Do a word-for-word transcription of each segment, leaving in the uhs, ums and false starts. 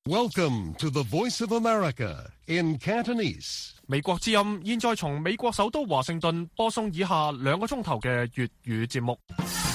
Welcome to the Voice of America in Cantonese. 美國之音現在從美國首都華盛頓播送以下兩個鐘頭嘅粵語節目。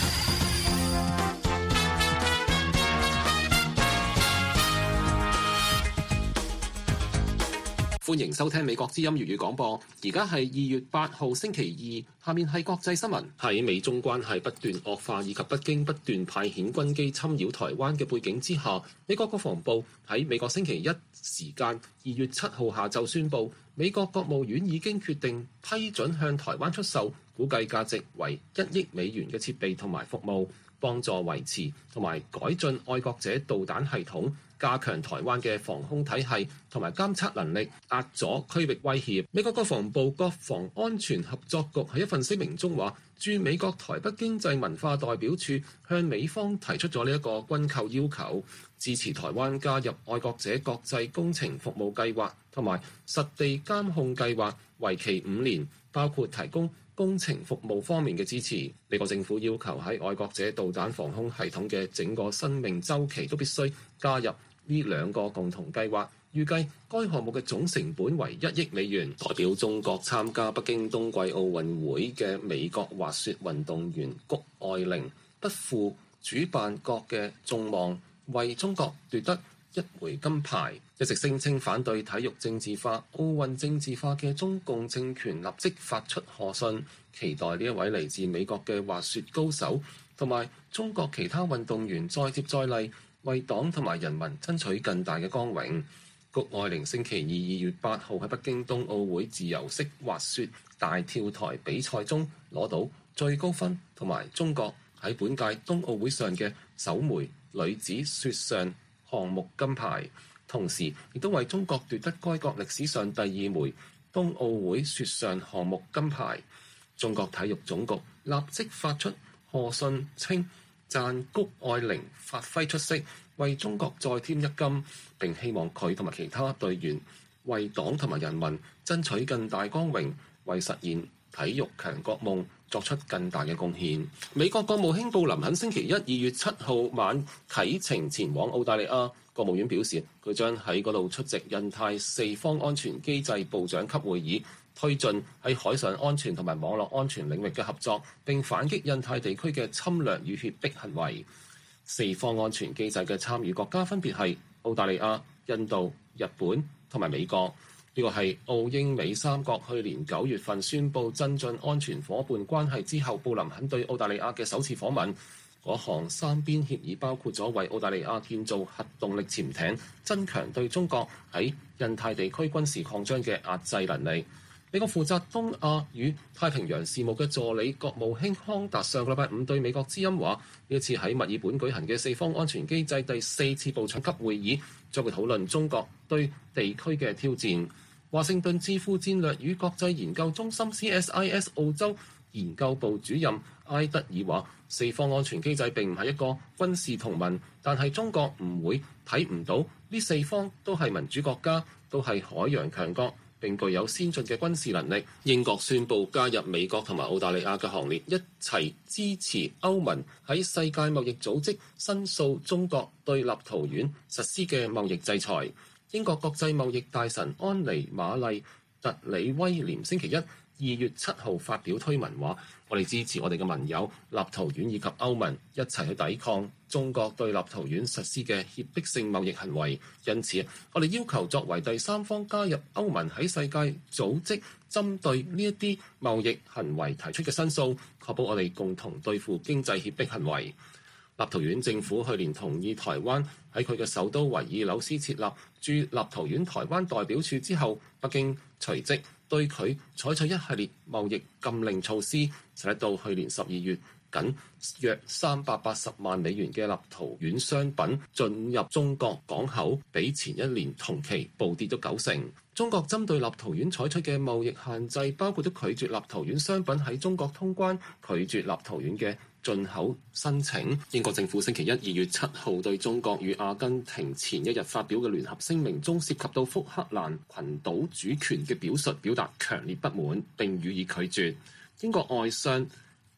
歡迎收聽美國之音粵語廣播。而家係二月八號星期二，下面係國際新聞。喺美中關係不斷惡化以及北京不斷派遣軍機侵擾台灣嘅背景之下，美國國防部喺美國星期一時間二月七號下晝宣布，美國國務院已經決定批准向台灣出售估計價值為一億美元嘅設備同埋服務，幫助維持同埋改進愛國者導彈系統，加強台灣嘅防空體系同埋監測能力，壓阻區域威脅。美國國防部國防安全合作局喺一份聲明中話，駐美國台北經濟文化代表處向美方提出咗呢一個軍購要求，支持台灣加入愛國者國際工程服務計劃同埋實地監控計劃，為期五年，包括提供工程服務方面嘅支持。美國政府要求喺愛國者導彈防空系統嘅整個生命週期都必須加入呢兩個共同計劃，預計該項目嘅總成本為一億美元。代表中國參加北京冬季奧運會嘅美國滑雪運動員谷愛凌不負主辦國嘅眾望，為中國奪得一枚金牌。一直聲稱反對體育政治化、奧運政治化嘅中共政權立即發出賀信，期待呢一位嚟自美國嘅滑雪高手同埋中國其他運動員再接再厲，為黨同埋人民爭取更大嘅光榮。谷愛凌星期二二月八號喺北京冬奧會自由式滑雪大跳台比賽中攞到最高分，同埋中國喺本屆冬奧會上嘅首枚女子雪上項目金牌，同時亦都為中國奪得該國歷史上第二枚冬奧會雪上項目金牌。中國體育總局立即發出賀信稱，讚谷愛凌發揮出色，為中國再添一金，並希望佢同埋其他隊員為黨同埋人民爭取更大光榮，為實現體育強國夢作出更大嘅貢獻。美國國務卿布林肯星期一二月七號晚啟程前往澳大利亞，國務院表示佢將喺嗰度出席印太四方安全機制部長級會議，推進喺海上安全同埋網絡安全領域嘅合作，並反擊印太地區嘅侵略與脅迫行為。四方安全機制嘅參與國家分別係澳大利亞、印度、日本同埋美國。呢個係澳英美三國去年九月份宣布增進安全夥伴關係之後，布林肯對澳大利亞嘅首次訪問。嗰項三邊協議包括咗為澳大利亞建造核動力潛艇，增強對中國喺印太地區軍事擴張嘅壓制能力。美國負責東亞與太平洋事務嘅助理國務卿康達上個禮拜五對美國之音話，呢一次喺墨爾本舉行嘅四方安全機制第四次部長級會議將會討論中國對地區嘅挑戰。華盛頓智庫戰略與國際研究中心 C S I S 澳洲研究部主任埃德爾話，四方安全機制並唔係一個軍事同盟，但係中國唔會睇唔到呢四方都係民主國家，都係海洋強國，並具有先進嘅軍事能力。英國宣布加入美國同埋澳大利亞嘅行列，一齊支持歐盟喺世界貿易組織申訴中國對立陶宛實施嘅貿易制裁。英國國際貿易大臣安妮瑪麗特里威廉星期一二月七號發表推文話，我哋支持我哋嘅盟友立陶宛以及歐盟一齊去抵抗中國對立陶宛實施嘅脅迫性貿易行為，因此我哋要求作為第三方加入歐盟喺世界組織針對呢一啲貿易行為提出嘅申訴，確保我哋共同對付經濟脅迫行為。立陶宛政府去年同意台灣喺佢嘅首都維爾紐斯設立駐立陶宛台灣代表處之後，北京隨即對佢採取一系列貿易禁令措施，使得到去年十二月僅約三百八十萬美元嘅立陶宛商品進入中國港口，比前一年同期暴跌咗九成。中國針對立陶宛採取嘅貿易限制，包括咗拒絕立陶宛商品喺中國通關，拒絕立陶宛嘅進口申請。英國政府星期一二月七號對中國與阿根廷前一日發表嘅聯合聲明中涉及到福克蘭群島主權嘅表述表達強烈不滿，並予以拒絕。英國外相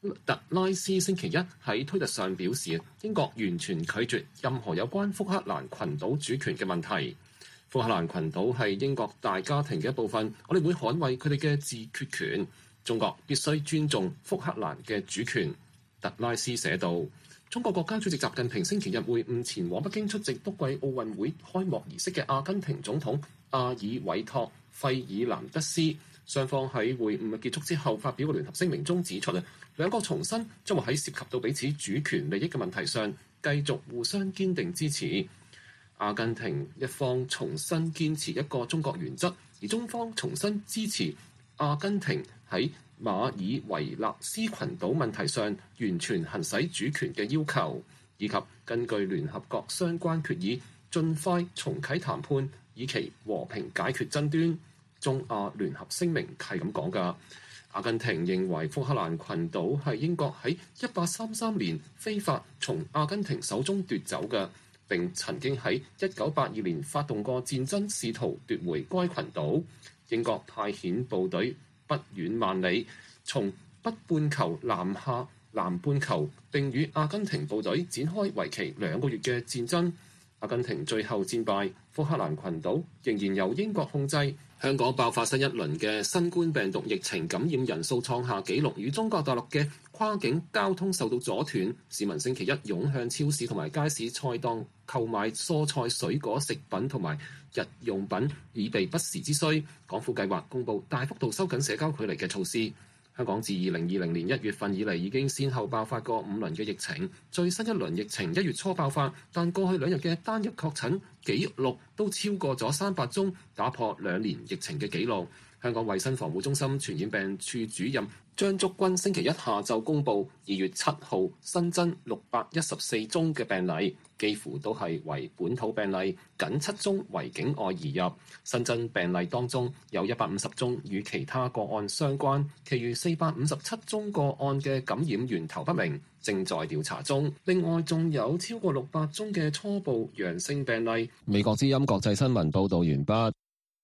特拉斯星期一喺推特上表示，英國完全拒絕任何有關福克蘭群島主權嘅問題。福克蘭群島係英國大家庭嘅一部分，我哋會捍衛佢哋嘅自決權。中國必須尊重福克蘭嘅主權。特拉斯寫道。中國國家主席習近平星期日會晤前往北京出席冬季奧運會開幕儀式嘅阿根廷總統阿爾韋托費爾南德斯，雙方喺會晤結束之後發表嘅聯合聲明中指出啊，兩國重申將會喺涉及到彼此主權利益嘅問題上繼續互相堅定支持。阿根廷一方重新堅持一個中國原則，而中方重新支持阿根廷喺馬爾維納斯群島問題上完全行使主權嘅要求，以及根據聯合國相關決議，盡快重啟談判，以期和平解決爭端。中阿聯合聲明係咁講㗎。阿根廷認為福克蘭群島係英國喺一八三三年非法從阿根廷手中奪走嘅，並曾經喺一九八二年發動過戰爭，試圖奪回該群島。英國派遣部隊不遠萬里，從北半球南下南半球，並與阿根廷部隊展開為期兩個月嘅戰爭。阿根廷最後戰敗，福克蘭群島仍然由英國控制。香港爆發新一輪嘅新冠病毒疫情，感染人數創下紀錄，與中國大陸嘅跨境交通受到阻斷。市民星期一湧向超市同埋街市菜檔購買蔬菜、水果、食品同埋日用品，以備不時之需。港府計劃公布大幅度收緊社交距離嘅措施。香港自二零二零年一月份以嚟已經先後爆發過五輪嘅疫情，最新一輪疫情一月初爆發，但過去兩日嘅單日確診紀錄都超過咗三百宗，打破兩年疫情嘅紀錄。香港衛生防護中心傳染病處主任張竹君星期一下晝公布，二月七號新增六百一十四宗嘅病例，幾乎都係為本土病例，僅七宗為境外移入。新增病例當中有一百五十宗與其他個案相關，其餘四百五十七宗個案嘅感染源頭不明，正在調查中。另外仲有超過六百宗嘅初步陽性病例。 美國之音國際新聞報導完畢。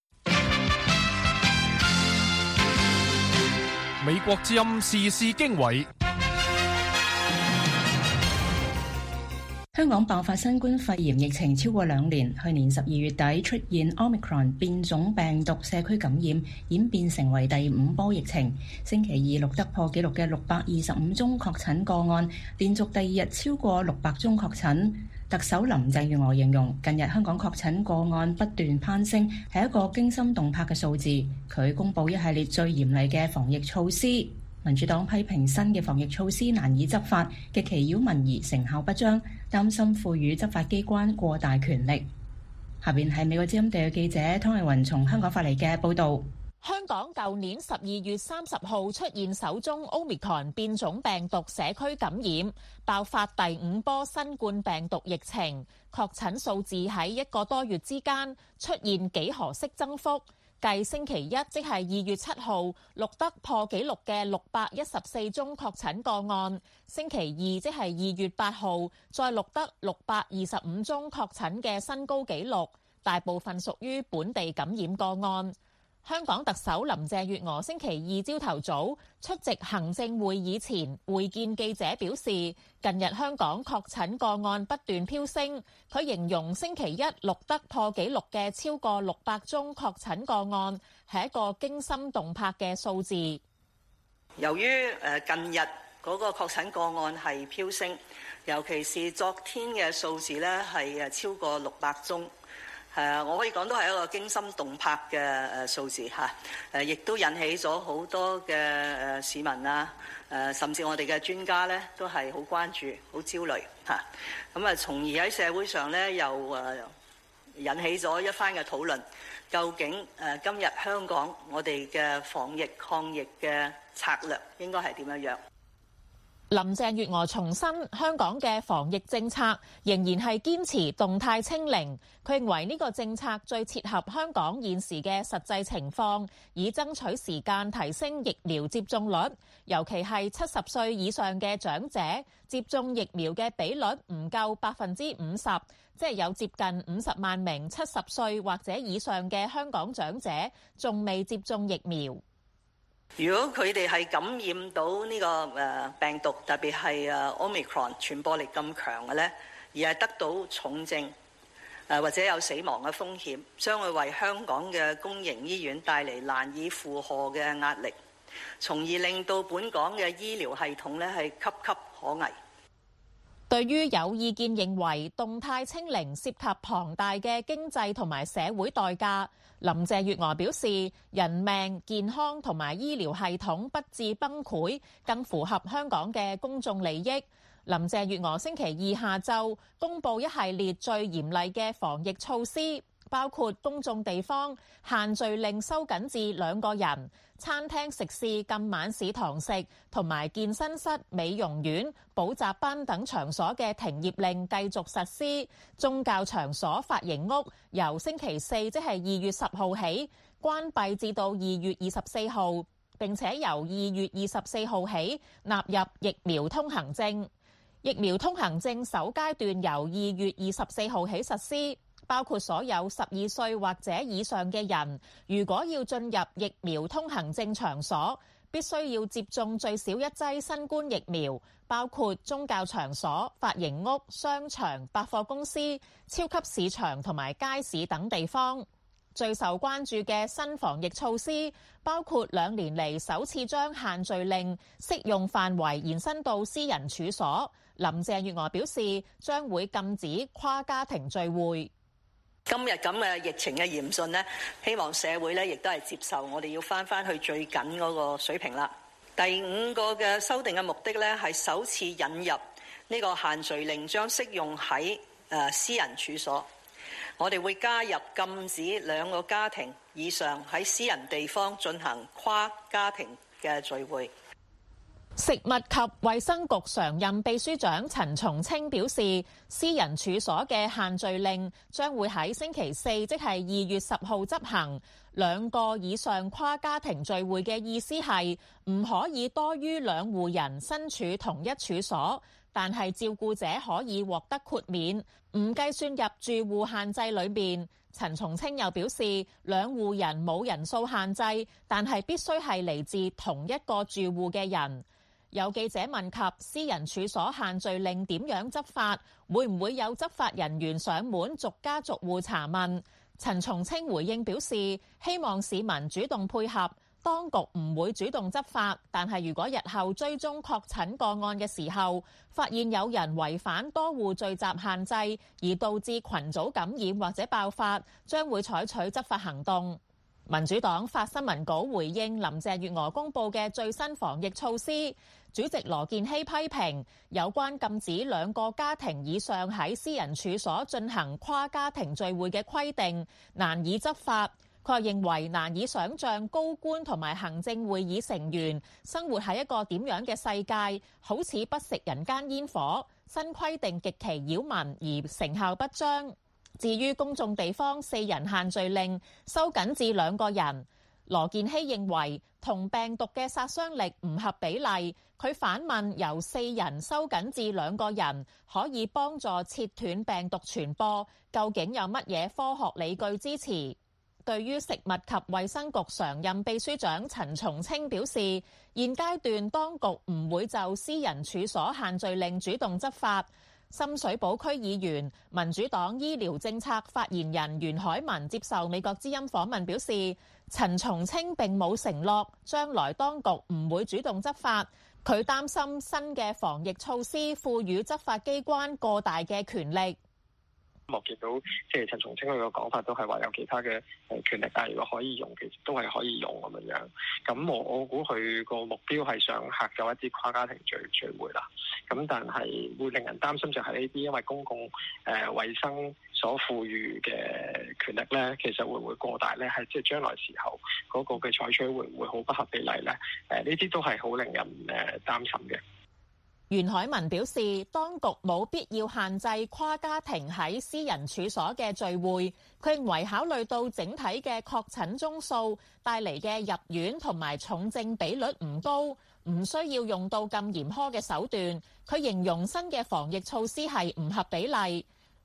美國之音時事經緯。 香港爆發新冠肺炎疫情超過兩年，去年十二月底出現 Omicron 變種病毒社區感染，演變成為第五波疫情。星期二錄得破紀錄嘅六百二十五宗確診個案，連續第二日超過六百宗確診。特首林鄭月娥形容近日香港確診個案不斷攀升，係一個驚心動魄嘅數字。佢公布一系列最嚴厲嘅防疫措施。民主黨批評新嘅防疫措施難以執法，極其擾民而成效不彰，擔心賦予執法機關過大權力。下邊係美國之音地嘅記者湯麗雲從香港發嚟嘅報導。 香港舊年十二月三十號出現首宗 Omicron 變種病毒社區感染，爆發第五波新冠病毒疫情，確診數字喺一個多月之間出現幾何式增幅。繼星期一即係二月七號錄得破紀錄嘅六百一十四宗確診個案，星期二即係二月八號再錄得六百二十五宗確診嘅新高紀錄，大部分屬於本地感染個案。香港特首林鄭月娥星期二朝頭早出席行政會議前會見記者，表示近日香港確診個案不斷飆升。佢形容星期一錄得破紀錄嘅超過六百宗確診個案係一個驚心動魄嘅數字。 由於誒近日嗰個確診個案係飆升，尤其是昨天嘅數字咧係誒超過六百宗。誒，我可以講都係一個驚心動魄嘅誒數字嚇，誒亦都引起咗好多嘅誒市民啊，誒甚至我哋嘅專家咧都係好關注、好焦慮嚇。咁啊，從而喺社會上咧又誒引起咗一番嘅討論，究竟誒今日香港我哋嘅防疫抗疫嘅策略應該係點樣樣？ 林鄭月娥重申香港嘅防疫政策仍然係堅持動態清零，佢認為呢個政策最切合香港現時嘅實際情況，以爭取時間提升疫苗接種率，尤其係七十歲以上嘅長者接種疫苗嘅比率唔夠百分之五十，即係有接近五十萬名七十歲或者以上嘅香港長者仲未接種疫苗。 如果佢哋係感染到呢個誒病毒，特別係誒 Omicron 傳播力咁強嘅咧，而係得到重症誒或者有死亡嘅風險，將會為香港嘅公營醫院帶嚟難以負荷嘅壓力，從而令到本港嘅醫療系統咧係岌岌可危。 對於有意見認為動態清零涉及龐大嘅經濟同埋社會代價，林鄭月娥表示，人命、健康同埋醫療系統不致崩潰，更符合香港嘅公眾利益。林鄭月娥星期二下晝公布一系列最嚴厲嘅防疫措施，包括公眾地方限聚令收緊至兩個人，餐廳食肆禁晚市堂食，同埋健身室、美容院、補習班等場所嘅停業令繼續實施。宗教場所、髮型屋由星期四即係二月十號起關閉至到二月二十四號，並且由二月二十四號起納入疫苗通行證。疫苗通行證首階段由二月二十四號起實施。包括所有十二歲或者以上嘅人，如果要進入疫苗通行證場所，必須要接種最少一劑新冠疫苗，包括宗教場所、髮型屋、商場、百貨公司、超級市場同埋街市等地方。最受關注嘅新防疫措施，包括兩年嚟首次將限聚令適用範圍延伸到私人處所。林鄭月娥表示，將會禁止跨家庭聚會。 今日咁嘅疫情嘅嚴峻呢，希望社會咧亦都係接受我哋要翻翻去最緊嗰個水平啦。第五個嘅修訂嘅目的咧，係首次引入呢個限聚令，將適用喺誒私人處所。我哋會加入禁止兩個家庭以上喺私人地方進行跨家庭嘅聚會。 食物及衛生局常任秘書長陳松青表示，私人處所嘅限聚令將會喺星期四，即係二月十號執行。兩個以上跨家庭聚會嘅意思係唔可以多於兩戶人身處同一處所，但係照顧者可以獲得豁免，唔計算入住戶限制裏面。陳松青又表示，兩戶人冇人數限制，但係必須係嚟自同一個住戶嘅人。有記者問及私人處所限聚令點樣執法，會唔會有執法人員上門逐家逐戶查問？陳松青回應表示，希望市民主動配合，當局唔會主動執法，但係如果日後追蹤確診個案嘅時候，發現有人違反多戶聚集限制而導致群組感染或者爆發，將會採取執法行動。民主黨發新聞稿回應林鄭月娥公布嘅最新防疫措施，主席羅健熙批評有關禁止兩個家庭以上喺私人處所進行跨家庭聚會嘅規定難以執法。佢認為難以想像高官同埋行政會議成員生活喺一個點樣嘅世界，好似不食人間煙火。新規定極其擾民而成效不彰。至於公眾地方四人限聚令收緊至兩個人，羅健熙認為同病毒嘅殺傷力唔合比例。佢反問由四人收緊至兩個人可以幫助切斷病毒傳播，究竟有乜嘢科學理據支持？對於食物及衛生局常任秘書長陳松青表示，現階段當局唔會就私人處所限聚令主動執法。深水埗區議員、民主黨醫療政策發言人袁海文接受美國之音訪問表示，陳松青並冇承諾將來當局唔會主動執法。佢擔心新嘅防疫措施賦予執法機關過大嘅權力。 我見到即係陳松青佢個講法都係話有其他嘅誒權力啊，如果可以用，其實都係可以用咁樣樣。咁我我估佢個目標係想嚇救一啲跨家庭聚聚會啦。咁但係會令人擔心就係呢啲因為公共誒衛生所賦予嘅權力咧，其實會唔會過大咧？係即係將來時候嗰個嘅採取會唔會好不合比例咧？誒呢啲都係好令人誒擔心嘅。 袁海文表示，當局冇必要限制跨家庭喺私人處所嘅聚會。佢認為考慮到整體嘅確診宗數帶嚟嘅入院同埋重症比率唔高，唔需要用到咁嚴苛嘅手段。佢形容新嘅防疫措施係唔合比例。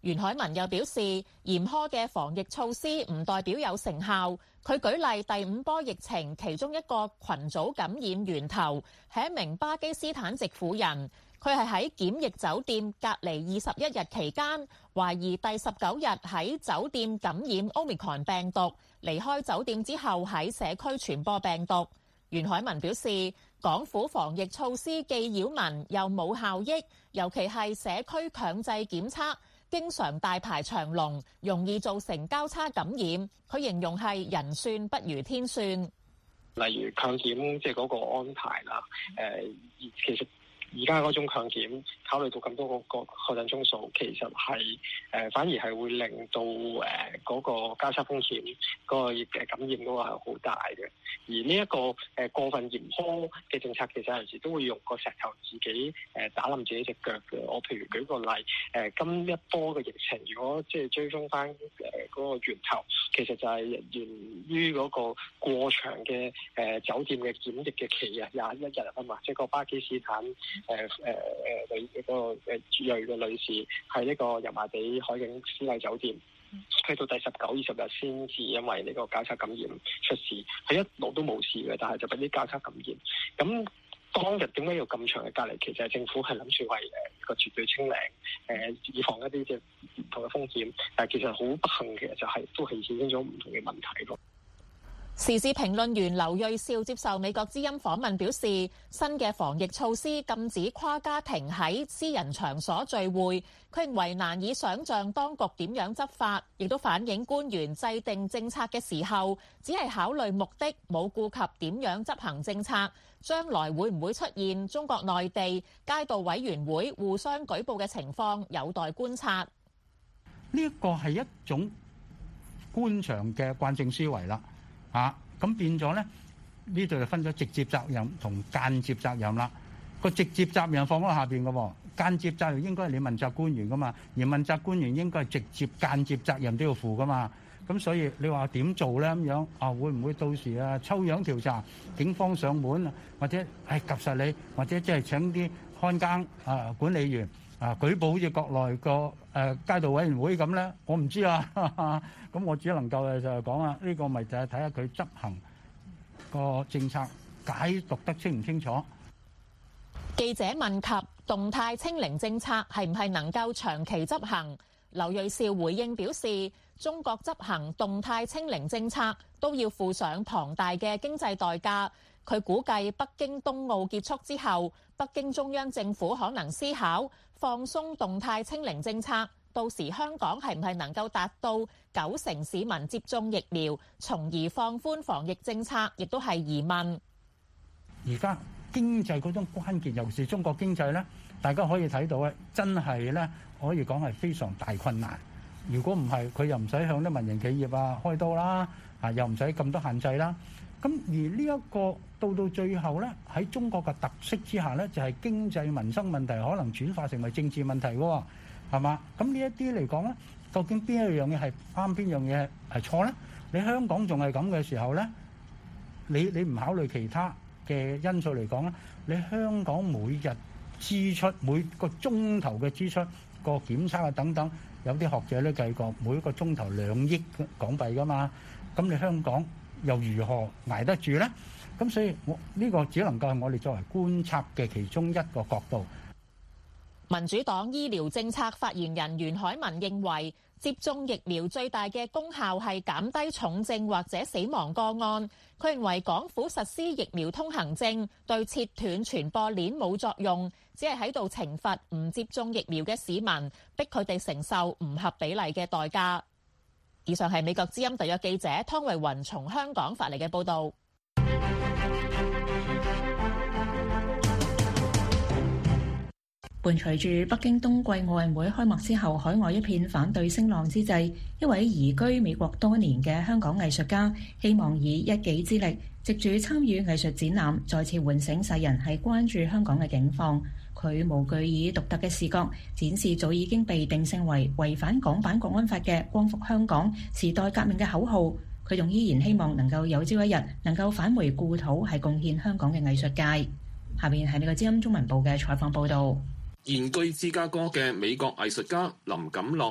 袁海文又表示，嚴苛嘅防疫措施唔代表有成效。佢舉例第五波疫情其中一個群組感染源頭係一名巴基斯坦籍婦人，佢係喺檢疫酒店隔離二十一日期間，懷疑第十九日喺酒店感染 Omicron 病毒，離開酒店之後喺社區傳播病毒。袁海文表示，港府防疫措施既擾民又冇效益，尤其係社區強制檢測，經常大排長龍，容易造成交叉感染。佢形容係人算不如天算。 例如強檢即係嗰個安排啦，誒，其實而家嗰種強檢考慮到咁多個個確診宗數，其實係誒、呃、反而係會令到誒嗰、呃那個交叉風險嗰、那個嘅感染嗰個係好大嘅。而呢、這、一個誒、呃、過分嚴苛嘅政策，其實有陣時都會用個石頭自己誒、呃、打冧自己隻腳嘅。我譬如舉個例，誒、呃、今一波嘅疫情，如果即係追蹤翻誒嗰個源頭，其實就係源於嗰個過長嘅誒、呃、酒店嘅檢疫嘅期啊，廿一日啊嘛，即係個巴基斯坦。誒誒誒女嗰個誒裔嘅女士喺呢個油麻地海景絲麗酒店，去到第十九、二十日先至因為呢個交叉感染出事，佢一路都冇事嘅，但係就俾啲交叉感染。咁當日點解要咁長嘅隔離？其實係政府係諗住為誒一個絕對清零，誒、呃、以防一啲嘅唔同嘅風險，但係其實好不幸嘅就係、是、都係衍生咗唔同嘅問題咯。 時事評論員劉銳紹接受美國之音訪問表示，新嘅防疫措施禁止跨家庭喺私人場所聚會，佢認為難以想像當局點樣執法，亦都反映官員制定政策嘅時候只係考慮目的，冇顧及點樣執行政策。將來會唔會出現中國內地街道委員會互相舉報嘅情況，有待觀察。 呢一個係一種官場嘅慣性思維啦。啊，咁變咗咧，呢度就分咗直接責任同間接責任啦。個直接責任放喺下邊嘅喎，間接責任應該係你問責官員噶嘛，而問責官員應該係直接間接責任都要負噶嘛。咁所以你話點做咧咁樣啊？會唔會到時啊抽樣調查，警方上門，或者係及實你，或者即係請啲看更啊管理員啊舉報好似國內個誒街道委員會咁咧？我唔知啊。咁我只能夠就係講啊，呢個咪就係睇下佢執行個政策解讀得清唔清楚。 記者問及動態清零政策係唔係能夠長期執行，劉銳紹回應表示，中國執行動態清零政策都要付上龐大嘅經濟代價。佢估計北京冬奧結束之後，北京中央政府可能思考放鬆動態清零政策。到時香港係唔係能夠達到九成市民接種疫苗，從而放寬防疫政策，亦都係疑問。 而家經濟嗰種關鍵，尤其是中國經濟咧，大家可以睇到咧，真係咧可以講係非常大困難。如果唔係，佢又唔使向啲民營企業啊開刀啦，啊又唔使咁多限制啦。咁而呢一個到到最後咧，喺中國嘅特色之下咧，就係經濟民生問題可能轉化成為政治問題喎。係嘛？咁呢一啲嚟講咧，究竟邊一樣嘢係啱，邊樣嘢係錯咧？你香港仲係咁嘅時候咧，你你唔考慮其他嘅因素嚟講咧，你香港每日支出每個鐘頭嘅支出個檢測啊等等，有啲學者都計過每一個鐘頭兩億港幣噶嘛。咁你香港又如何捱得住咧？咁所以我呢個只能夠係我哋作為觀察嘅其中一個角度。 民主黨醫療政策發言人袁海文認為，接種疫苗最大嘅功效係減低重症或者死亡個案。佢認為港府實施疫苗通行證對切斷傳播鏈冇作用，只係喺度懲罰唔接種疫苗嘅市民，逼佢哋承受唔合比例嘅代價。以上係美國之音特約記者湯慧雲從香港發嚟嘅報導。 伴隨住北京冬季奧運會開幕之後，海外一片反對聲浪之際，一位移居美國多年嘅香港藝術家，希望以一己之力，藉住參與藝術展覽，再次喚醒世人係關注香港嘅境況。佢無懼以獨特嘅視角，展示早已經被定性為違反港版國安法嘅光復香港、時代革命嘅口號。佢仲依然希望能夠有朝一日能夠返回故土，係貢獻香港嘅藝術界。下面係呢個知音中文部嘅採訪報導。 現居芝加哥嘅美國藝術家林錦樂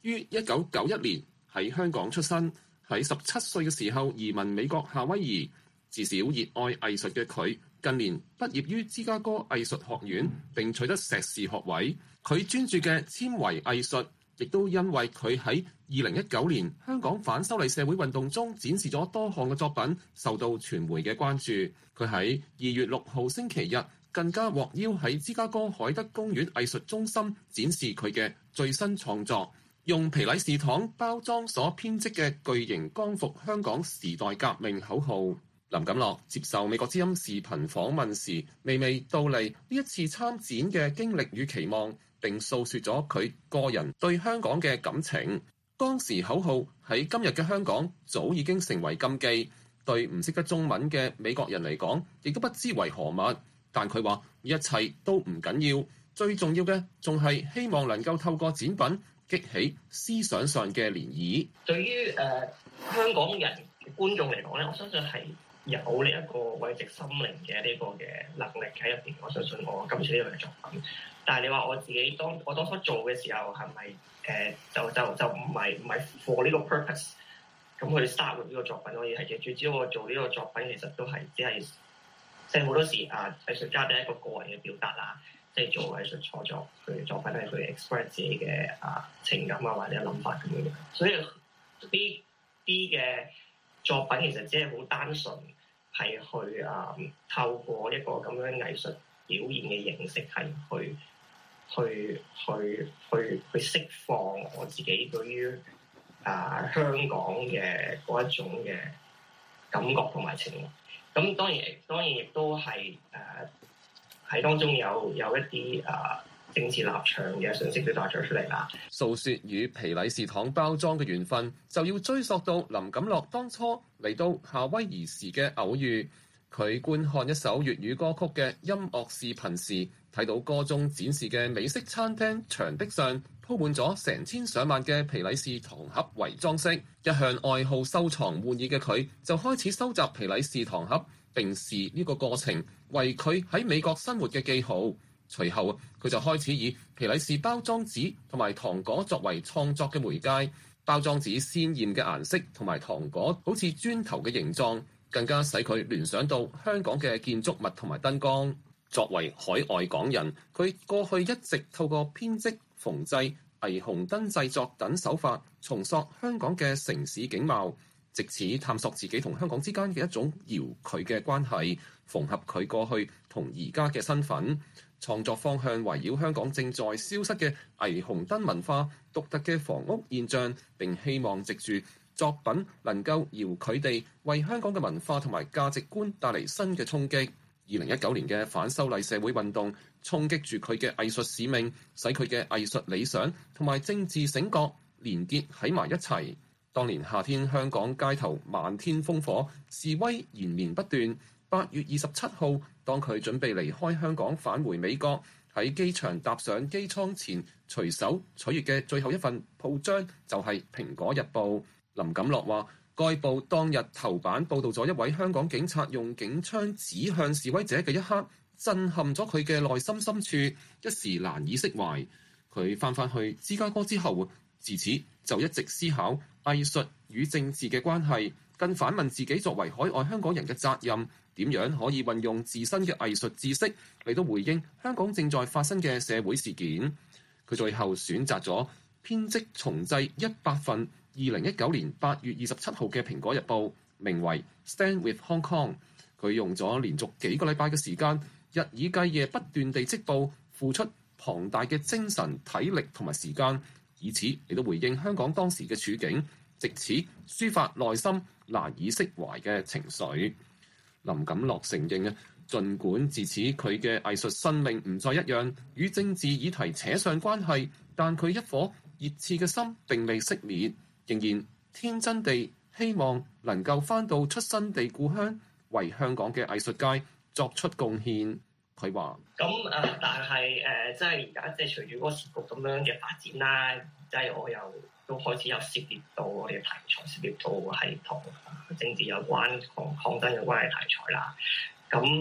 於一九九一年喺香港出生，喺十七歲嘅時候移民美國夏威夷。自小熱愛藝術嘅佢，近年畢業於芝加哥藝術學院並取得碩士學位。佢專注嘅纖維藝術，亦都因為佢喺二零一九年香港反修例社會運動中展示咗多項嘅作品，受到傳媒嘅關注。佢喺二月六號星期日更加獲邀喺芝加哥海德公園藝術中心展示佢嘅最新創作，用皮禮士糖包裝所編織嘅巨型光復香港時代革命口號。林錦樂接受美國之音視頻訪問時，娓娓道嚟呢一次參展嘅經歷與期望，並訴說咗佢個人對香港嘅感情。當時口號喺今日嘅香港早已經成為禁忌，對唔識得中文嘅美國人嚟講，亦都不知為何物。但佢話一切都唔緊要，最重要嘅仲係希望能夠透過展品激起思想上嘅漣漪。 對於誒、呃、香港人觀眾嚟講咧，我相信係有呢一個慰藉心靈嘅呢個嘅能力喺入邊。我相信我今次呢個作品，但係你話我自己當我當初做嘅時候係咪誒就就就唔係唔係 for 呢個 purpose 咁去 start with 呢個作品？我亦係最主要我做呢個作品其實都係只係即係好多時啊藝術家都係一個個人嘅表達啦，即係做藝術創作佢作品係佢 express 自己嘅啊情感啊或者諗法咁樣。所以呢啲嘅作品其實只係好單純。係去啊、嗯，透過一個咁樣藝術表現嘅形式，係去去去去去釋放我自己對於啊香港嘅嗰一種嘅感覺同埋情懷。咁當然當然亦都係誒喺當中有有一啲啊政治立場嘅信息表達咗出嚟啦。 訴說與皮禮士糖包裝嘅緣分，就要追溯到林錦樂當初嚟到夏威夷時嘅偶遇。佢觀看一首粵語歌曲嘅音樂視頻時，睇到歌中展示嘅美式餐廳牆壁上鋪滿咗成千上萬嘅皮禮士糖盒為裝飾。一向愛好收藏玩意嘅佢，就開始收集皮禮士糖盒，並視呢個過程為佢喺美國生活嘅記號。隨後，佢就開始以皮禮士包裝紙同埋糖果作為創作嘅媒介。包裝紙鮮豔嘅顏色同埋糖果好似磚頭嘅形狀，更加使佢聯想到香港嘅建築物同埋燈光。作為海外港人，佢過去一直透過編織、縫製、霓虹燈製作等手法，重塑香港嘅城市景貌，藉此探索自己同香港之間嘅一種遙距嘅關係，縫合佢過去同而家嘅身份。創作方向圍繞香港正在消失嘅霓虹燈文化、獨特嘅房屋現象，並希望藉住作品能夠遙距地為香港嘅文化同埋價值觀帶嚟新嘅衝擊。二零一九年嘅反修例社會運動衝擊住佢嘅藝術使命，使佢嘅藝術理想同埋政治醒覺連結喺埋一齊。當年夏天香港街頭漫天烽火，示威延綿不斷。八月二十七號，當佢準備離開香港返回美國，喺機場踏上機艙前，隨手取閱嘅最後一份報章就係《蘋果日報》。林錦樂話：該報當日頭版報導咗一位香港警察用警槍指向示威者嘅一刻，震撼咗佢嘅內心深處，一時難以釋懷。佢返返去芝加哥之後，自此就一直思考藝術與政治嘅關係，更反問自己作為海外香港人嘅責任。點樣可以運用自身嘅藝術知識嚟到回應香港正在發生嘅社會事件？佢最後選擇咗編織重製一百份二零一九年八月二十七號嘅《蘋果日報》，名為《Stand with Hong Kong》。佢用咗連續幾個禮拜嘅時間，日以繼夜不斷地織布，付出龐大嘅精神、體力同埋時間，以此嚟到回應香港當時嘅處境，藉此抒發內心難以釋懷嘅情緒。林錦樂承認啊，儘管自此佢嘅藝術生命唔再一樣，與政治議題扯上關係，但佢一顆熱熾嘅心並未熄滅，仍然天真地希望能夠返到出生地故鄉，為香港嘅藝術界作出貢獻。佢話： 咁誒、呃，但係誒、呃，即係而家即係隨住嗰個時局咁樣嘅發展啦，即係我又都開始有涉獵到我哋嘅題材，涉獵到係同政治有關、同抗爭有關嘅題材啦。咁誒、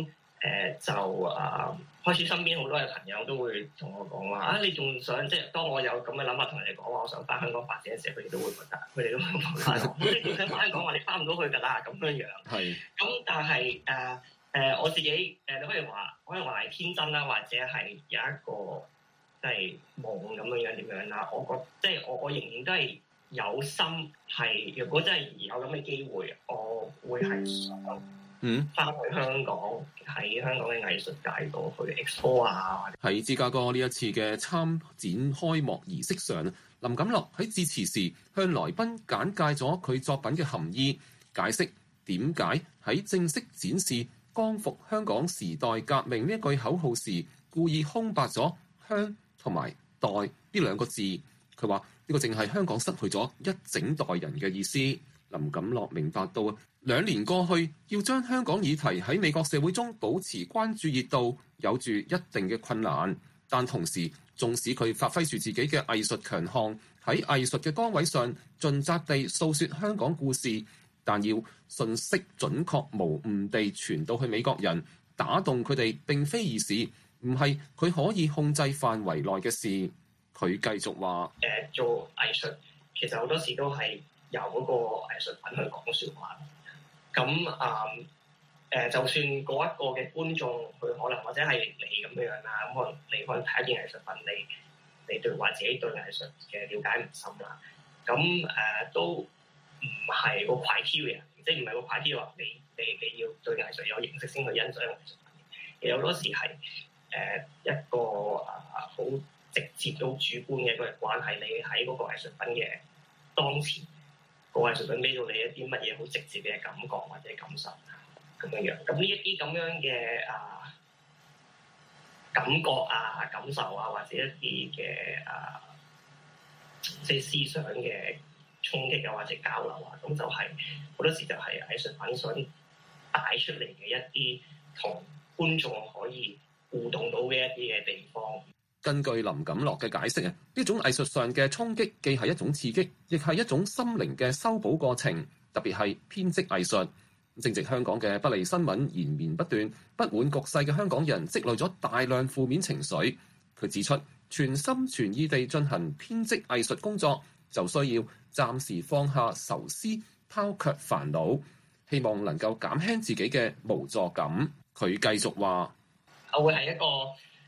呃、就啊、呃、開始身邊好多嘅朋友都會同我講話啊，你仲想即係當我有咁嘅諗法同人哋講話，我想翻香港發展嘅時候，佢哋都會覺得，佢哋都會講，你仲想翻香港話你翻唔到去㗎啦咁樣樣。係。咁但係誒誒我自己誒、呃、你可以話可以話係天真啦，或者係有一個即係夢咁樣樣點樣啦。我覺即係我我仍然都係有心係，如果真係有咁嘅機會，我會係想。嗯，翻去香港喺香港嘅藝術界度去 explore 啊！ 喺芝加哥呢一次嘅參展開幕儀式上，林錦樂喺致辭時向來賓簡介咗佢作品嘅含義，解釋點解喺正式展示光復香港時代革命呢一句口號時，故意空白咗香同埋代呢兩個字。佢話呢個淨係香港失去咗一整代人嘅意思。林錦樂明白到兩年過去，要將香港議題喺美國社會中保持關注熱度，有住一定嘅困難。但同時，縱使佢發揮住自己嘅藝術強項，喺藝術嘅崗位上盡責地訴說香港故事，但要信息準確無誤地傳到去美國人，打動佢哋並非易事，唔係佢可以控制範圍內嘅事。佢繼續話： 誒、呃，做藝術其實好多時都係由嗰個藝術品去講説話。咁啊誒，就算嗰一個嘅觀眾，佢可能或者係你咁樣啦，咁可能你可能睇一件藝術品，你你對話自己對藝術嘅了解唔深啦。咁誒、呃、都唔係個 criteria，即係唔係個 criteria，你你你要對藝術有認識先去欣賞藝術品。有好多時係誒、呃、一個啊好直接到主觀嘅一個關係，你喺嗰個藝術品嘅當前。個藝術品俾到你一啲乜嘢好直接嘅感覺或者感受咁樣樣，咁呢一啲咁樣嘅啊感覺啊感受啊，或者一啲嘅啊即係思想嘅衝擊啊或者交流啊，咁就係好多時就係藝術品想帶出嚟嘅一啲同觀眾可以互動到嘅一啲嘅地方。 根據林錦樂嘅解釋啊，呢種藝術上嘅衝擊既係一種刺激，亦係一種心靈嘅修補過程，特別係編織藝術。正值香港嘅不利新聞延綿不斷，不滿局勢嘅香港人積累咗大量負面情緒。佢指出，全心全意地進行編織藝術工作，就需要暫時放下愁思，拋卻煩惱，希望能夠減輕自己嘅無助感。佢繼續話： 我會係一個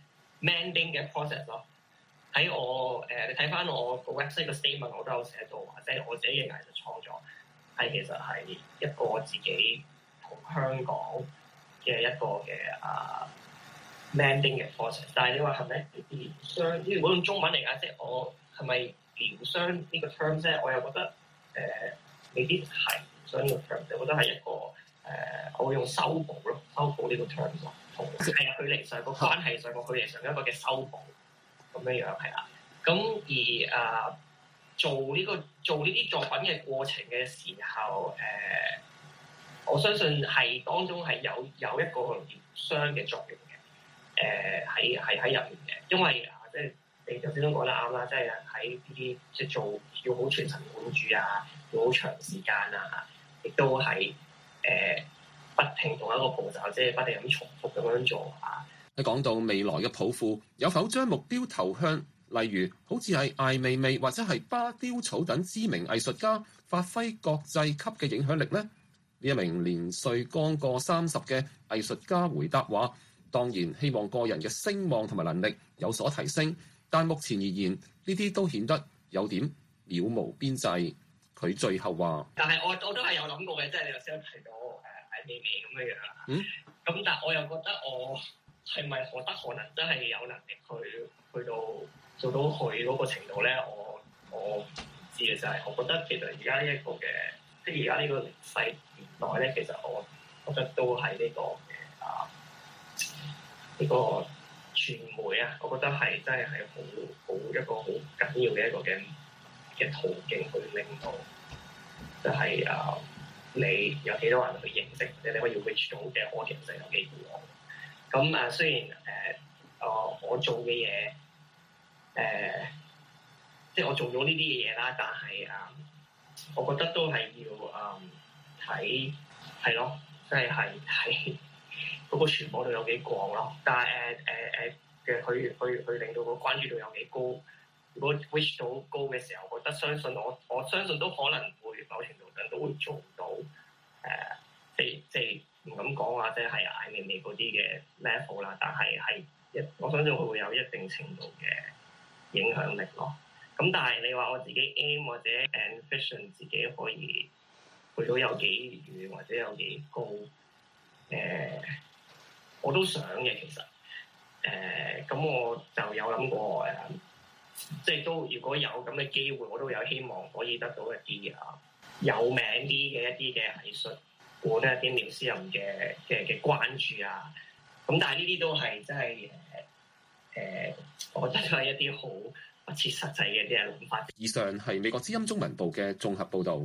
mending 嘅 process 咯，喺我誒、呃，你睇翻我個 website 嘅 statement，我都有寫到話，即係我自己嘅藝術創作係其實係一個自己同香港嘅一個嘅啊 mending 嘅 process。但係你話係咪療傷？如果用中文嚟講，即係我係咪療傷呢個 term 啫？我又覺得誒、呃、未必係療傷呢個 term，我覺得係一個誒、呃，我會用修補咯，修補呢個 term 咯。係啊，距離上個關係上個距離上一個嘅修補咁樣樣係啦。咁而啊、呃、做呢、這個做呢啲作品嘅過程嘅時候，誒、呃、我相信係當中係有有一個療傷嘅作用嘅。誒喺喺喺入面嘅，因為啊即係你頭先都講得啱啦，即係喺呢啲即係做要好全神貫注啊，要好長時間啊，亦都係誒。呃不停同一個步驟，即係不停咁重複咁樣做啊！ 喺講到未來嘅抱負，有否將目標投向，例如好似係艾未未或者係巴丟草等知名藝術家，發揮國際級嘅影響力呢？呢一名年歲剛過三十嘅藝術家回答話：當然希望個人嘅聲望同埋能力有所提升，但目前而言，呢啲都顯得有點渺無邊際。佢最後話： 但係我我都係有諗過嘅，即係你頭先有提到。微微咁樣樣啦，咁、嗯、但係我又覺得我係咪可得可能真係有能力去去到做到佢嗰個程度咧？我我唔知嘅就係、是，我覺得其實而家呢一個嘅即係而家呢個世年代咧，其實我覺得都係呢、這個嘅啊呢、這個傳媒啊，我覺得係真係係好好一個好緊要嘅一個嘅嘅途徑去令到就係、是、啊。你有幾多人去認識，或者你可以 reach 到嘅 audience 有幾多？咁誒雖然誒，哦、呃、我做嘅嘢誒，即係我做咗呢啲嘅嘢啦，但係啊、呃，我覺得都係要誒睇係咯，即係係睇嗰個傳播度有幾廣咯。但係誒誒誒嘅去去去令到個關注度有幾高。如果 reach 到高嘅時候，我覺得相信我我相信都可能會某程度上都會做到誒、呃，即係即係唔敢講話，即係係微微嗰啲嘅 level 啦。但係係一我相信佢會有一定程度嘅影響力咯。咁但係你話我自己 aim 或者 ambition 自己可以去到有幾遠或者有幾高，誒、呃、我都想嘅其實，誒咁、呃、我就有諗過誒。呃即係都，如果有咁嘅機會，我都有希望可以得到一啲啊有名啲嘅一啲嘅藝術館咧，一啲苗絲人嘅嘅嘅關注啊。咁但係呢啲都係真係誒誒，我覺得都係一啲好不切實際嘅啲諗法。 以上係美國之音中文部嘅綜合報導。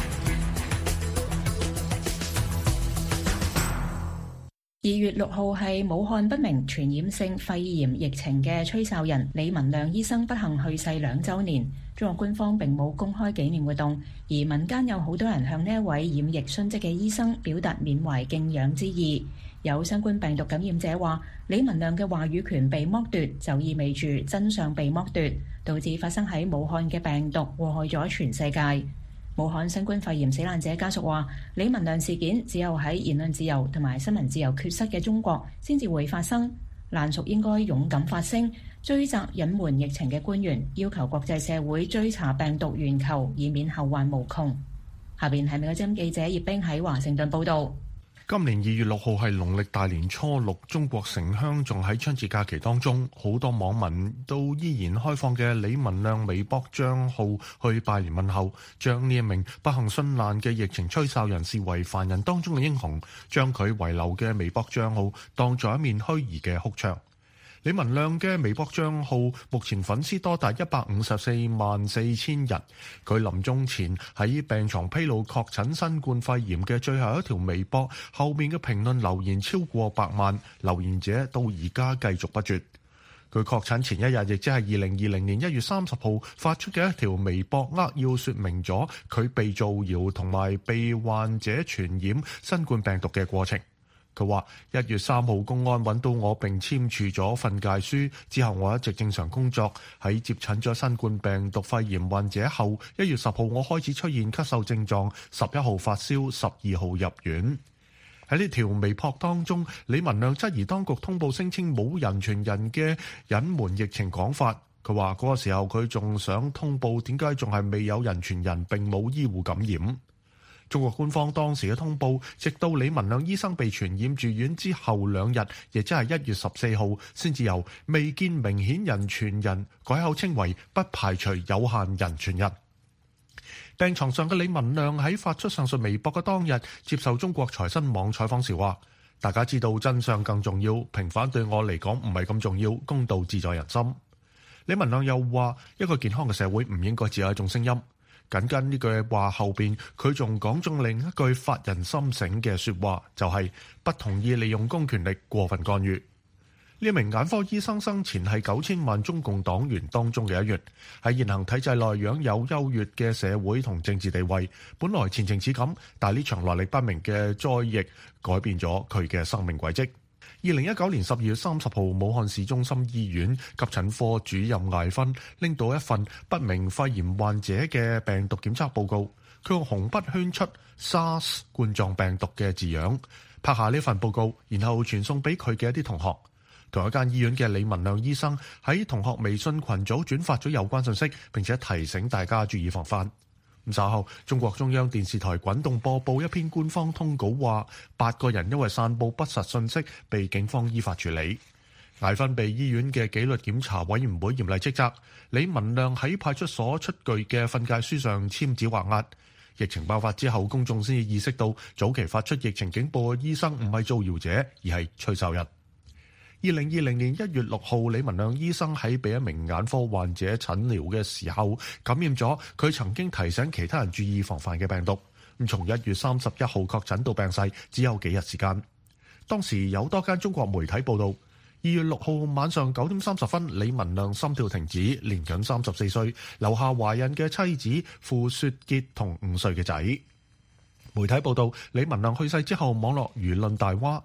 二月六號係武漢不明傳染性肺炎疫情嘅吹哨人李文亮醫生不幸去世兩週年。中國官方並冇公開紀念活動，而民間有好多人向呢一位染疫殉職嘅醫生表達緬懷敬仰之意。有新冠病毒感染者話，李文亮嘅話語權被剝奪，就意味住真相被剝奪，導致發生喺武漢嘅病毒禍害咗全世界。武漢新冠肺炎死難者家屬話，李文亮事件只有喺言論自由同埋新聞自由缺失嘅中國先至會發生，難屬應該勇敢發聲，追責隱瞞疫情嘅官員，要求國際社會追查病毒源頭，以免後患無窮。下邊係美國之音記者葉冰喺華盛頓報道。 今年二月六號係農曆大年初六，中國城鄉仲喺春節假期當中，好多網民都依然開放嘅李文亮微博帳號去拜年問候，將呢一名不幸殉難嘅疫情吹哨人視為凡人當中嘅英雄，將佢遺留嘅微博帳號當作一面虛擬嘅哭牆。李文亮嘅微博帳號目前粉絲多達一百五十四萬四千人。佢臨終前喺病床披露確診新冠肺炎嘅最後一條微博，後面嘅評論留言超過百萬，留言者到而家繼續不絕。佢確診前一日，亦即係二零二零年一月三十號發出嘅一條微博，扼要說明咗佢被造謠同埋被患者傳染新冠病毒嘅過程。佢話：一月三號公安揾到我並簽署咗訓誡書，之後我一直正常工作。喺接診咗新冠病毒肺炎患者後，一月十號我開始出現咳嗽症狀，十一號發燒，十二號入院。喺呢條微博當中，李文亮質疑當局通報聲稱冇人傳人嘅隱瞞疫情講法。佢話嗰個時候佢仲想通報點解仲係未有人傳人並冇醫護感染。中國官方當時嘅通報，直到李文亮醫生被傳染住院之後兩日，亦即係一月十四號，先至由未見明顯人傳人改口稱為不排除有限人傳人。病床上嘅李文亮喺發出上述微博嘅當日，接受中國財新網採訪時話：大家知道真相更重要，平反對我嚟講唔係咁重要，公道自在人心。李文亮又話：一個健康嘅社會唔應該只有一種聲音。緊跟呢句話後邊，佢仲講中另一句發人心醒嘅說話，就係、是、不同意利用公權力過分干預。呢一名眼科醫生生前係九千萬中共黨員當中嘅一員，喺現行體制內擁有優越嘅社會同政治地位。本來前程似錦，但呢場來歷不明嘅災疫改變咗佢嘅生命軌跡。二零一九年十二月三十號，武漢市中心醫院急診科主任艾芬拎到一份不明肺炎患者嘅病毒檢測報告，佢用紅筆圈出 SARS 冠狀病毒嘅字樣，拍下呢份報告，然後傳送俾佢嘅一啲同學。同一間醫院嘅李文亮醫生喺同學微信群組轉發咗有關信息，並且提醒大家注意防範。咁稍後，中國中央電視台滾動播報一篇官方通稿，話八個人因為散佈不實信息被警方依法處理。艾芬被醫院嘅紀律檢查委員會嚴厲斥責，李文亮喺派出所出具嘅訓誡書上簽字畫押。疫情爆發之後，公眾先至意識到早期發出疫情警報嘅醫生唔係造謠者，而係吹哨人。二零二零年一月六號，李文亮醫生喺被一名眼科患者診療嘅時候感染咗佢曾經提醒其他人注意防範嘅病毒。咁從一月三十一號確診到病逝，只有幾日時間。當時有多間中國媒體報道，二月六號晚上九點三十分，李文亮心跳停止，年僅三十四歲，留下懷孕嘅妻子傅雪潔同五歲嘅仔。媒體報道，李文亮去世之後，網絡輿論大譁。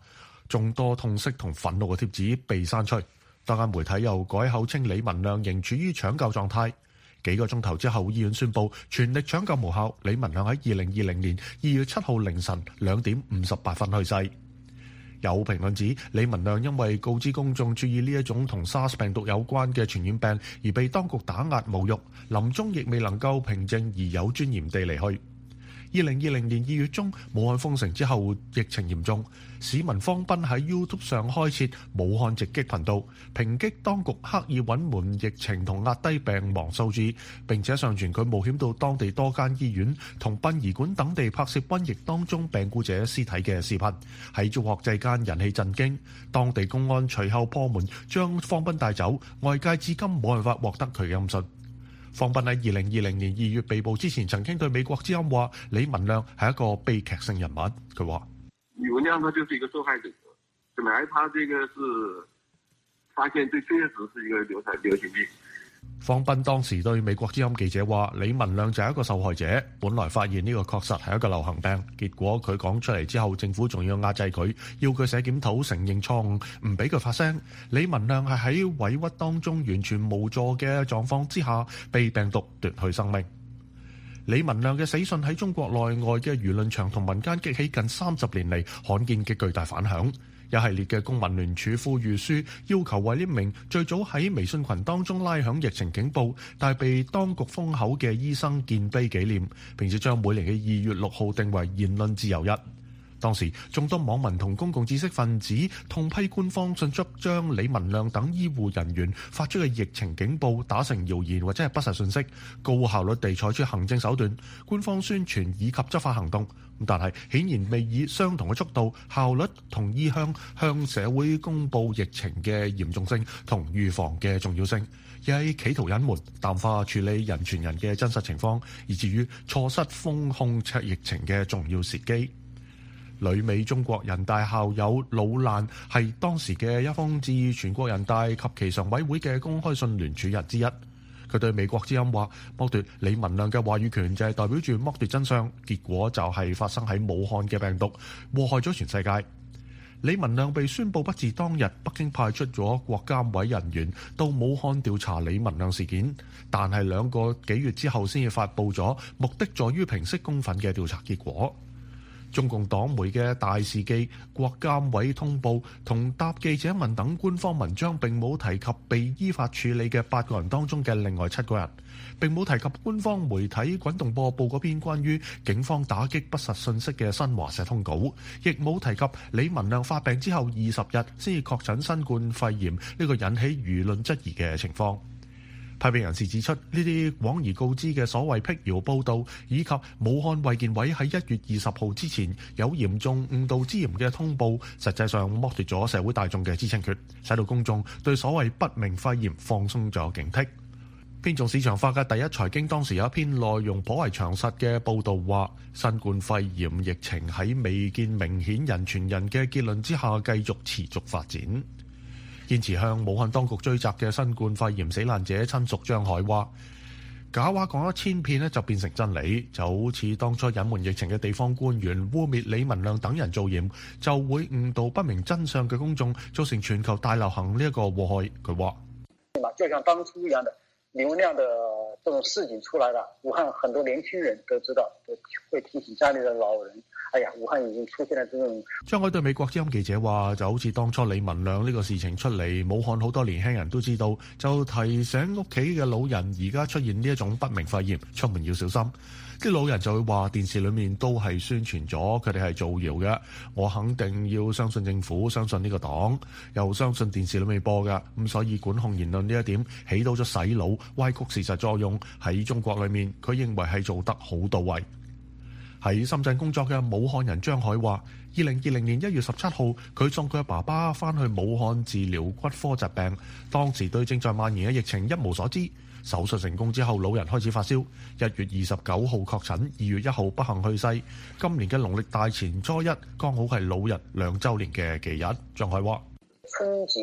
眾多痛惜同憤怒嘅貼紙被刪除，多間媒體又改口稱李文亮仍處於搶救狀態。幾個鐘頭之後，醫院宣布全力搶救無效，李文亮喺二零二零年二月七號凌晨兩點五十八分去世。有評論指，李文亮因為告知公眾注意呢一種同 SARS 病毒有關嘅傳染病，而被當局打壓侮辱，臨終亦未能夠平靜而有尊嚴地離去。二零二零年二月中，武漢封城之後，疫情嚴重，市民方斌喺 YouTube 上開設武漢直擊頻道，抨擊當局刻意隱瞞疫情同壓低病亡數字，並且上傳佢冒險到當地多間醫院同殯儀館等地拍攝瘟疫當中病故者屍體嘅視頻，喺中學際間引起震驚。當地公安隨後破門將方斌帶走，外界至今冇辦法獲得佢嘅音訊。方斌喺二零二零年二月被捕之前，曾經對美國之音話李文亮係一個悲劇性人物。佢話： 李文亮他就是一個受害者，本來他這個是發現這確實是一個流產流行病。 方斌當時對美國之音記者話：李文亮就係一個受害者，本來發現呢個確實係一個流行病，結果佢講出嚟之後，政府仲要壓制佢，要佢寫檢討承認錯誤，唔俾佢發聲。李文亮係喺委屈當中完全無助嘅狀況之下，被病毒奪去生命。李文亮嘅死訊喺中國內外嘅輿論場同民間激起近三十年嚟罕見嘅巨大反響。一系列嘅公民聯署呼籲書要求為呢名最早喺微信群當中拉響疫情警報，但係被當局封口嘅醫生建碑紀念，並且將每年嘅二月六號定為言論自由日。當時眾多網民同公共知識分子痛批官方迅速將李文亮等醫護人員發出嘅疫情警報打成謠言或者係不實信息，高效率地採取行政手段、官方宣傳以及執法行動。但係顯然未以相同嘅速度、效率同意向向社會公佈疫情嘅嚴重性同預防嘅重要性，亦係企圖隱瞞、淡化處理人傳人嘅真實情況，以至於錯失封控疫情嘅重要時機。旅美中國人大校友魯蘭係當時嘅一封致全國人大及其常委會嘅公開信聯署人之一。佢對美國之音話：剝奪李文亮嘅話語權就係代表住剝奪真相，結果就係發生喺武漢嘅病毒禍害咗全世界。李文亮被宣布不治當日，北京派出咗國監委人員到武漢調查李文亮事件，但係兩個幾月之後先至發布咗目的在於平息公憤嘅調查結果。中共黨媒嘅大事記、國監委通報同答記者問等官方文章並冇提及被依法處理嘅八個人當中嘅另外七個人，並冇提及官方媒體滾動播報嗰篇關於警方打擊不實信息嘅新華社通稿，亦冇提及李文亮發病之後二十日先至確診新冠肺炎呢個引起輿論質疑嘅情況。批評人士指出，呢啲廣而告之嘅所謂闢謠報導，以及武漢衛健委喺一月二十號之前有嚴重誤導之嫌嘅通報，實際上剝奪咗社會大眾嘅知情權，使到公眾對所謂不明肺炎放鬆咗警惕。偏重市場化嘅第一財經當時有一篇內容頗為詳實嘅報導話，新冠肺炎疫情喺未見明顯人傳人嘅結論之下繼續持續發展。堅持向武漢當局追責嘅新冠肺炎死難者親屬張海話：假話講一千遍呢就變成真理，就好似當初隱瞞疫情嘅地方官員污蔑李文亮等人造謠，就會誤導不明真相嘅公眾，造成全球大流行呢一個禍害。佢話： 就像當初一樣的流量的這種事情出來了，武漢很多年輕人都知道，都會提醒家裏的老人。哎呀，武漢已經出現了這種。 張海對美國之音記者話：就好似當初李文亮呢個事情出嚟，武漢好多年輕人都知道，就提醒屋企嘅老人，而家出現呢一種不明肺炎，出門要小心。啲老人就會話電視裏面都係宣傳咗，佢哋係造謠嘅。我肯定要相信政府，相信呢個黨，又相信電視裏面播嘅。咁所以管控言論呢一點起到咗洗腦、歪曲事實作用。喺中國裏面，佢認為係做得好到位。喺深圳工作嘅武漢人張海話：二零二零年一月十七號，佢送佢嘅爸爸翻去武漢治療骨科疾病，當時對正在蔓延嘅疫情一無所知。手術成功之後，老人開始發燒，一月二十九號確診，二月一號不幸去世。今年嘅農曆大前初一，剛好係老人兩週年嘅忌日。張海話： 春節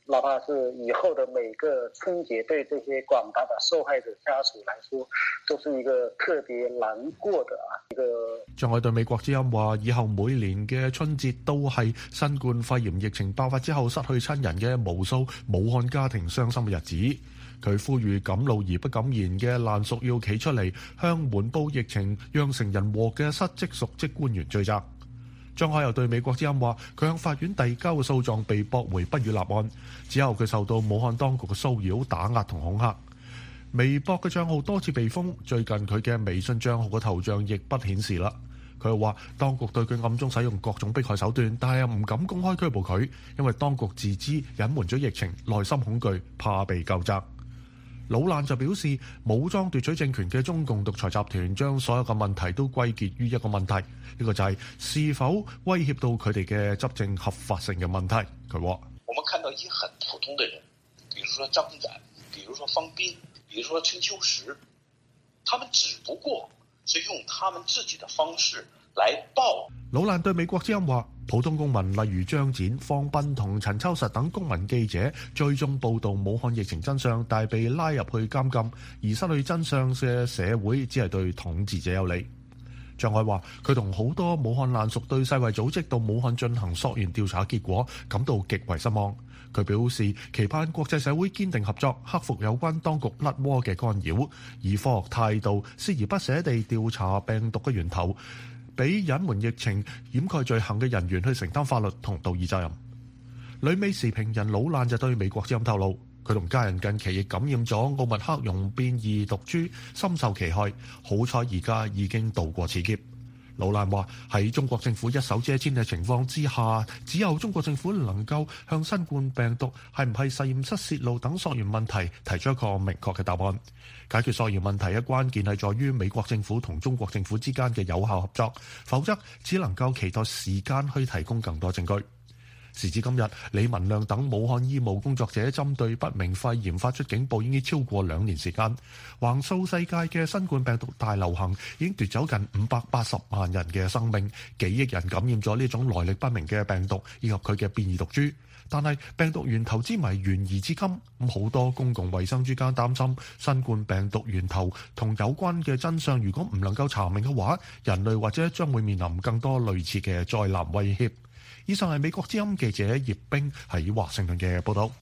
哪怕是以後的每個春節，對這些廣大的受害者家屬來說，都是一個特別難過的啊一個。 張海對美國之音話：以後每年嘅春節都係新冠肺炎疫情爆發之後失去親人嘅無數武漢家庭傷心嘅日子。佢呼籲敢怒而不敢言嘅爛屬要企出嚟，向瞞報疫情釀成人禍嘅失職瀆職官員追責。張海又對美國之音話：佢向法院遞交嘅訴狀被駁回不予立案，之後佢受到武漢當局嘅騷擾、打壓同恐嚇。微博嘅帳號多次被封，最近佢嘅微信帳號嘅頭像亦不顯示啦。佢又話：當局對佢暗中使用各種迫害手段，但係又唔敢公開拘捕佢，因為當局自知隱瞞咗疫情，內心恐懼，怕被究責。魯蘭就表示，武裝奪取政權嘅中共獨裁集團將所有嘅問題都歸結於一個問題，呢個就係是否威脅到佢哋嘅執政合法性嘅問題。佢話： 我們看到一些很普通的人，比如說張展，比如說方斌，比如說陳秋實，他們只不過是用他們自己的方式來報。 魯蘭對美國之音話：普通公民例如張展、方斌同陳秋實等公民記者，最終報導武漢疫情真相，但係被拉入去監禁，而失去真相嘅社會只係對統治者有利。張海話：佢同好多武漢爛屬對世衛組織到武漢進行溯源調查結果感到極為失望。佢表示期盼國際社會堅定合作，克服有關當局甩鍋嘅干擾，以科學態度鍥而不捨地調查病毒嘅源頭，俾隱瞞疫情、掩蓋罪行嘅人員去承擔法律同道義責任。旅美時評人魯蘭就對美國之音透露，佢同家人近期亦感染咗奧密克戎變異毒株，深受其害，好彩而家已經渡過此劫。魯蘭話：喺中國政府一手遮天嘅情況之下，只有中國政府能夠向新冠病毒係唔係實驗室泄露等溯源問題提出一個明確嘅答案。解決溯源問題嘅關鍵係在於美國政府同中國政府之間嘅有效合作，否則只能夠期待時間去提供更多證據。時至今日，李文亮等武漢醫務工作者針對不明肺炎發出警報已經超過兩年時間，橫掃世界嘅新冠病毒大流行已經奪走近五百八十萬人嘅生命，幾億人感染咗呢種來歷不明嘅病毒以及佢嘅變異毒株。但係病毒源頭之謎懸而至今，咁好多公共衛生專家擔心新冠病毒源頭同有關嘅真相如果唔能夠查明嘅話，人類或者將會面臨更多類似嘅災難威脅。以上係美國之音記者葉冰喺華盛頓嘅報道。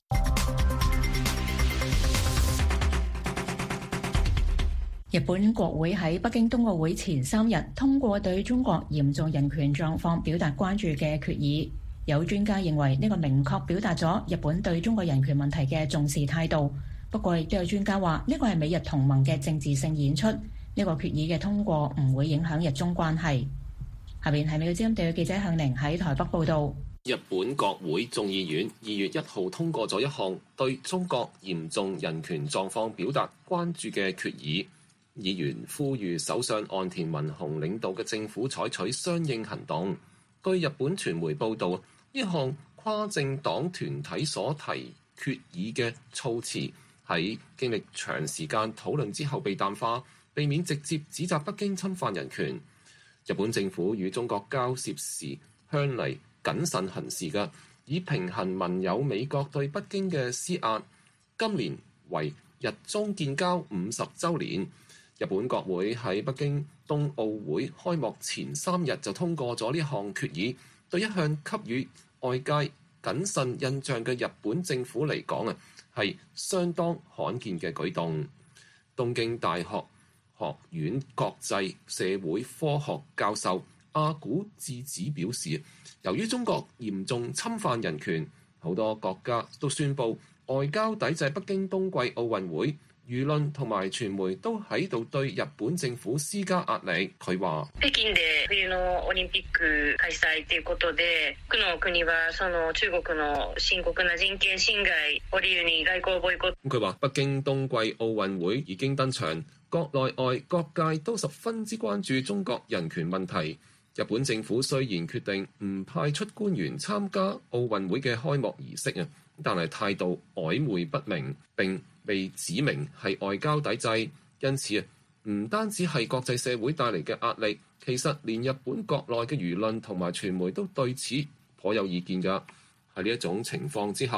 日本國會喺北京冬奧會前三日通過對中國嚴重人權狀況表達關注嘅決議。有專家認為呢個明確表達咗日本對中國人權問題嘅重視態度。不過亦都有專家話呢個係美日同盟嘅政治性演出。呢個決議嘅通過唔會影響日中關係。下邊係美國之音特約記者向寧喺台北報道。 日本國會眾議院二月一號通過咗一項對中國嚴重人權狀況表達關注嘅決議，議員呼籲首相岸田文雄領導嘅政府採取相應行動。據日本傳媒報道，呢項跨政黨團體所提決議嘅措辭喺經歷長時間討論之後被淡化，避免直接指責北京侵犯人權。日本政府與中國交涉時向嚟謹慎行事嘅，以平衡盟友美國對北京嘅施壓。今年為日中建交五十週年，日本國會喺北京冬奧會開幕前三日就通過咗呢項決議，對一向給予外界謹慎印象嘅日本政府嚟講啊，係相當罕見嘅舉動。東京大學學院國際社會科學教授阿古智子表示，由於中國嚴重侵犯人權，好多國家都宣布外交抵制北京冬季奧運會，輿論同埋傳媒都喺度對日本政府施加壓力。佢話： 北京で冬のオリンピック開催ということで、多くの國はその中國の深刻な人權侵害を理由に外交ボイコット。 佢話北京冬季奧運會已經登場，國內外各界都十分之關注中國人權問題。日本政府雖然決定唔派出官員參加奧運會嘅開幕儀式啊，但係態度曖昧不明，並被指明係外交抵制。因此啊，唔單止係國際社會帶嚟嘅壓力，其實連日本國內嘅輿論同埋傳媒都對此頗有意見㗎。喺呢一種情況之下，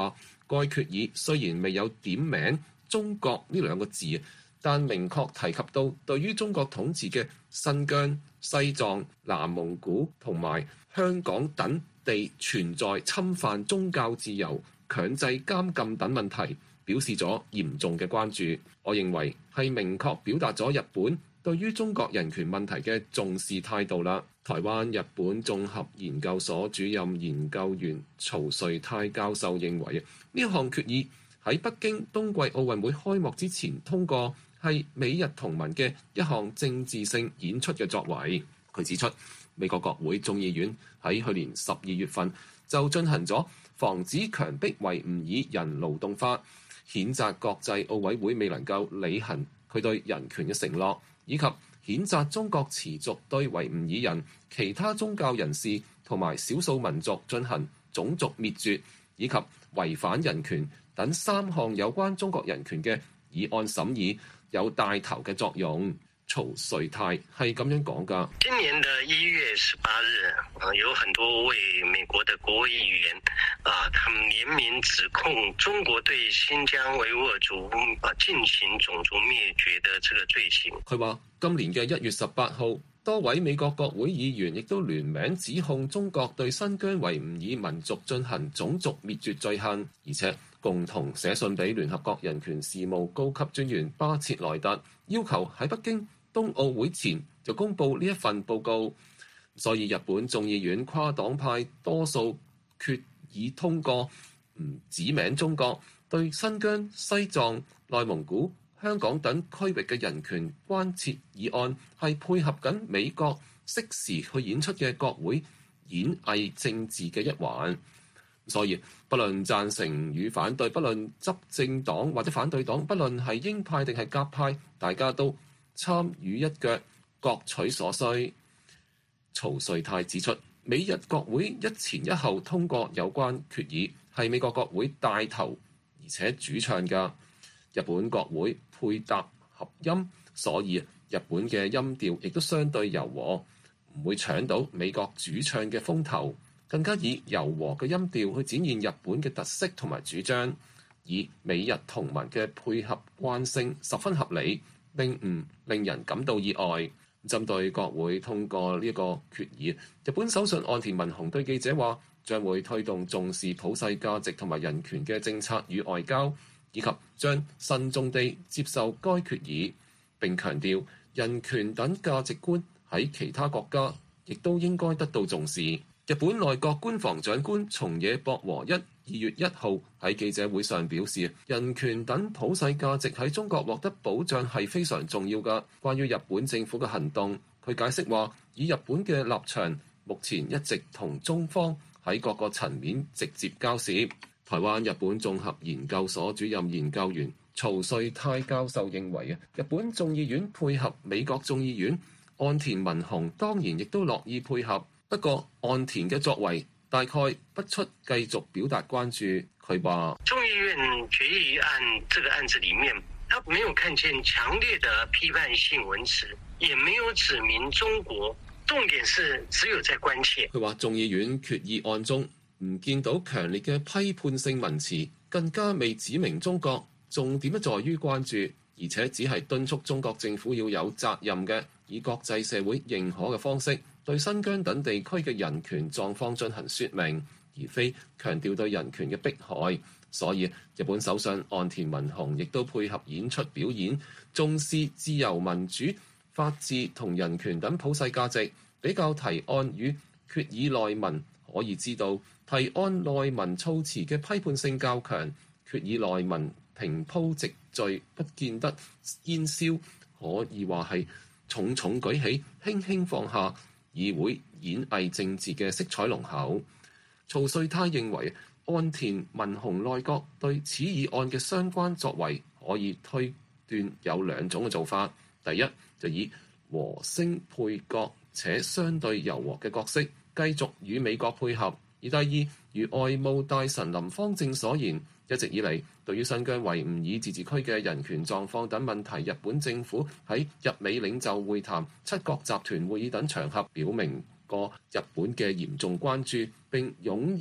該決議雖然未有點名中國呢兩個字，但明確提及到對於中國統治嘅新疆、西藏、南蒙古同埋香港等地存在侵犯宗教自由、強制監禁等問題，表示咗嚴重嘅關注。我認為係明確表達咗日本對於中國人權問題嘅重視態度啦。台灣日本綜合研究所主任研究員曹瑞泰教授認為，呢項決議喺北京冬季奧運會開幕之前通過，係美日同盟嘅一項政治性演出嘅作為。佢指出，美國國會眾議院喺去年十二月份就進行咗防止強迫維吾爾人勞動法，譴責國際奧委會未能夠履行佢對人權嘅承諾，以及譴責中國持續對維吾爾人、其他宗教人士同埋少數民族進行種族滅絕，以及違反人權等三項有關中國人權嘅議案審議有帶頭嘅作用。曹瑞泰係咁樣講㗎。 今年的一月十八日，啊，有很多位美國的國會議員啊，他們聯名指控中國對新疆維吾爾族啊進行種族滅絕的這個罪行。 佢話今年嘅一月十八號，多位美國國會議員亦都聯名指控中國對新疆維吾爾民族進行種族滅絕罪行，而且共同寫信俾聯合國人權事務高級專員巴切萊特，要求喺北京冬奧會前就公布呢一份報告。所以日本眾議院跨黨派多數決議通過，唔指名中國，對新疆、西藏、內蒙古、香港等區域嘅人權關切議案，係配合緊美國適時去演出嘅國會演藝政治嘅一環。所以不論贊成與反對，不論執政黨或者反對黨，不論係鷹派定係鴿派，大家都參與一腳，各取所需。曹瑞泰指出，美日國會一前一後通過有關決議，係美國國會帶頭而且主唱嘅。日本國會配搭合音，所以日本嘅音調亦都相對柔和，唔會搶到美國主唱嘅風頭，更加以柔和嘅音調去展現日本嘅特色同埋主張，以美日同盟嘅配合慣性十分合理，並唔令人感到意外。針對國會通過呢個決議，日本首相岸田文雄對記者話，將會推動重視普世價值同埋人權嘅政策與外交，以及將慎重地接受該決議，並強調人權等價值觀喺其他國家亦都應該得到重視。日本內閣官房長官松野博和一二月一號喺記者會上表示，人權等普世價值喺中國獲得保障係非常重要㗎。關於日本政府嘅行動，佢解釋話，以日本嘅立場，目前一直同中方喺各個層面直接交涉。台灣日本綜合研究所主任研究員曹瑞泰教授認為啊，日本眾議院配合美國眾議院，岸田文雄當然亦都樂意配合。不過岸田嘅作為大概不出繼續表達關注。佢話眾議院決議案這個案子裡面，他沒有看見強烈的批判性文詞，也沒有指明中國，重點是只有在關切。 佢話眾議院決議案中唔見到強烈嘅批判性文詞，更加未指明中國，重點在於關注，而且只係敦促中國政府要有責任嘅，以國際社會認可嘅方式對新疆等地區嘅人權狀況進行說明，而非強調對人權嘅迫害。所以日本首相岸田文雄亦都配合演出表演，重視自由民主、法治同人權等普世價值。比較提案與決議內文，可以知道提案內文措辭嘅批判性較強，決議內文平鋪直敘，不見得煙消，可以話係重重舉起，輕輕放下，議會演藝政治嘅色彩濃厚。曹瑞泰認為，岸田文雄內閣對此議案嘅相關作為，可以推斷有兩種嘅做法。第一，就以和聲配角且相對柔和嘅角色，繼續與美國配合；而第二，如外務大臣林芳正所言，一直以嚟對於新疆維吾爾自治區嘅人權狀況等問題，日本政府喺日美領袖會談、七國集團會議等場合表明過日本嘅嚴重關注，並擁有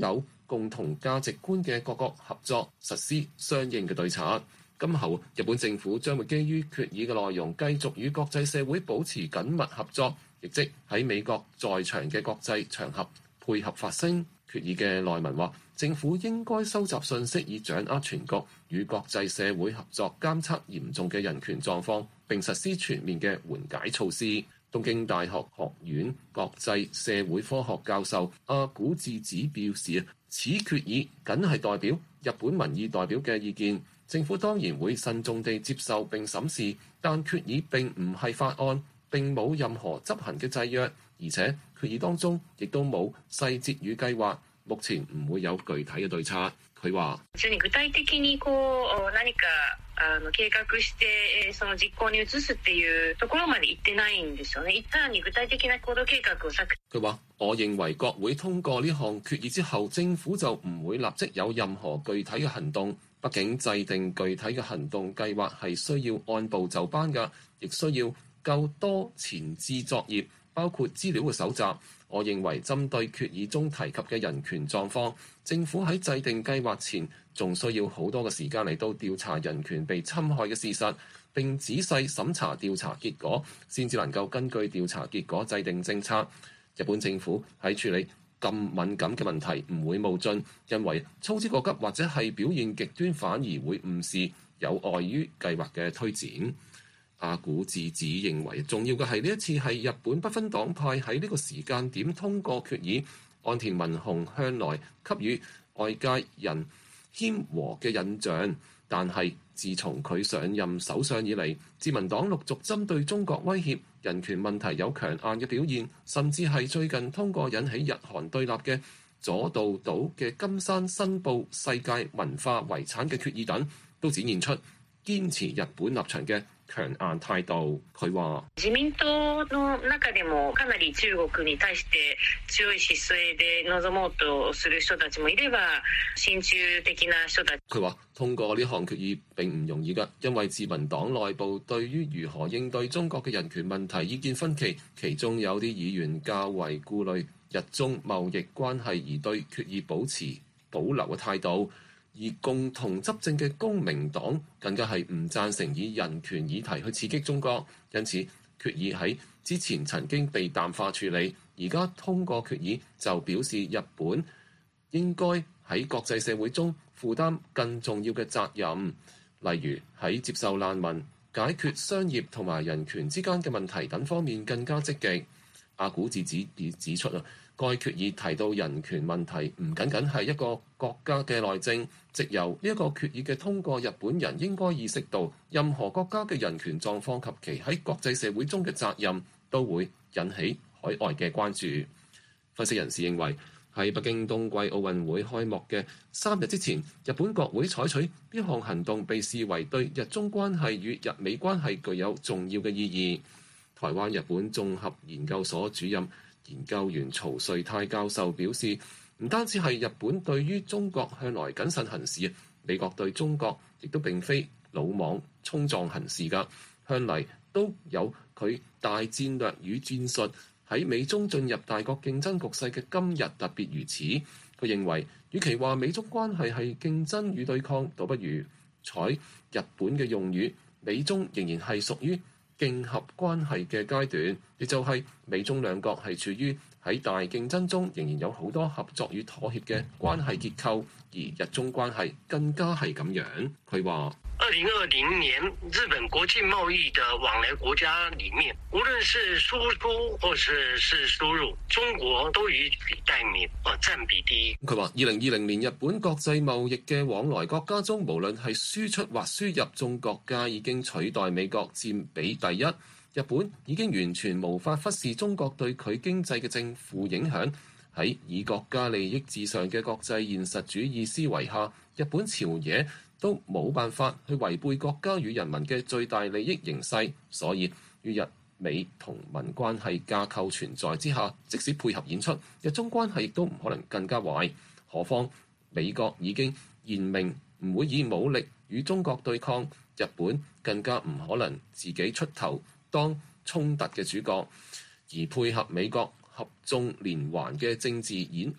共同價值觀嘅各國合作，實施相應嘅對策。今後日本政府將會基於決議嘅內容，繼續與國際社會保持緊密合作，亦即喺美國在場嘅國際場合配合發聲。決議嘅內文話，政府應該收集信息以掌握全局，與國際社會合作監測嚴重嘅人權狀況，並實施全面嘅緩解措施。東京大學學院國際社會科學教授阿古智子表示，此決議僅係代表日本民意代表嘅意見，政府當然會慎重地接受並審視，但決議並唔係法案，並冇任何執行嘅制約，而且決議當中亦都冇細節與計劃，目前唔會有具體嘅對策。佢話： 具體的にこう何かあの計畫してその実行に移すっていうところまで行ってないんですよね。さらに具体的な行動計畫を策。 佢話：我認為國會通過呢項決議之後，政府就唔會立即有任何具體嘅行動。畢竟制定具體嘅行動計劃係需要按部就班㗎，亦需要夠多前置作業，包括資料嘅搜集。我認為針對決議中提及嘅人權狀況，政府喺制定計劃前仲需要好多嘅時間嚟到調查人權被侵害嘅事實，並仔細審查調查結果，先至能夠根據調查結果制定政策。日本政府喺處理咁敏感嘅問題唔會冒進，因為操之過急或者係表現極端，反而會誤事，有礙於計劃嘅推展。阿古智子認為重要嘅係呢一次係日本不分黨派喺呢個時間點通過決議。岸田文雄向來給予外界人謙和嘅印象，但係自從佢上任首相以嚟，自民黨陸續針對中國威脅人權問題有強硬嘅表現，甚至係最近通過引起日韓對立嘅佐渡島嘅金山申報世界文化遺產嘅決議等，都展現出堅持日本立場嘅強硬態度。佢話： 自民黨の中でもかなり中國に対して強い姿勢で臨もうとする人たちもいれば、親中的な人たち。 佢話通過呢項決議並唔容易㗎，因為自民黨內部對於如何應對中國嘅人權問題意見分歧，其中有啲議員較為顧慮日中貿易關係而對決議保持保留嘅態度。而共同執政嘅公明黨更加係唔贊成以人權議題去刺激中國，因此決議喺之前曾經被淡化處理，而家通過決議就表示日本應該喺國際社會中負擔更重要嘅責任，例如喺接受難民、解決商業同埋人權之間嘅問題等方面更加積極。阿古智子指出啊，該決議提到人權問題唔僅僅係一個國家嘅內政，藉由呢一個決議嘅通過，日本人應該意識到任何國家嘅人權狀況及其喺國際社會中嘅責任，都會引起海外嘅關注。分析人士認為，喺北京冬季奧運會開幕嘅三日之前，日本國會採取呢項行動，被視為對日中關係與日美關係具有重要嘅意義。台灣日本綜合研究所主任研究員曹瑞泰教授表示，唔單止係日本對於中國向來謹慎行事，美國對中國亦都並非魯莽衝撞行事㗎，向嚟都有佢大戰略與戰術。喺美中進入大國競爭局勢嘅今日特別如此。佢認為，與其話美中關係係競爭與對抗，倒不如採日本嘅用語，美中仍然係屬於競合關係嘅階段，亦就係美中兩國係處於喺大競爭中，仍然有好多合作與妥協嘅關係結構，而日中關係更加係咁樣。佢話： 二零二零年日本國際貿易的往來國家裡面，無論是輸出或是是輸入，中國都以比代名，啊，佔比第一。 佢話：二零二零年日本國際貿易嘅往來國家中，無論係輸出或輸入中國家已經取代美國佔比第一。日本已經完全無法忽視中國對佢經濟嘅正負影響。喺以國家利益至上嘅國際現實主義思維下，日本朝野都冇辦法去違背國家與人民嘅最大利益形勢，所以於日美同盟關係架構存在之下，即使配合演出，日中關係亦都唔可能更加壞。何況美國已經言明唔會以武力與中國對抗，日本更加唔可能自己出頭當衝突嘅主角，而配合美國合縱連環嘅政治演繹，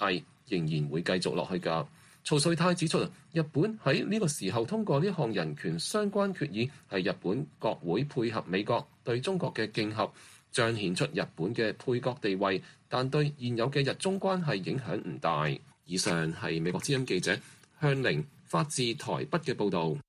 仍然會繼續落去㗎。曹瑞泰指出，日本喺呢個時候通過呢項人權相關決議，係日本國會配合美國對中國嘅競合，彰顯出日本嘅配角地位，但對現有嘅日中關係影響唔大。以上係美國之音記者向玲發自台北嘅報導。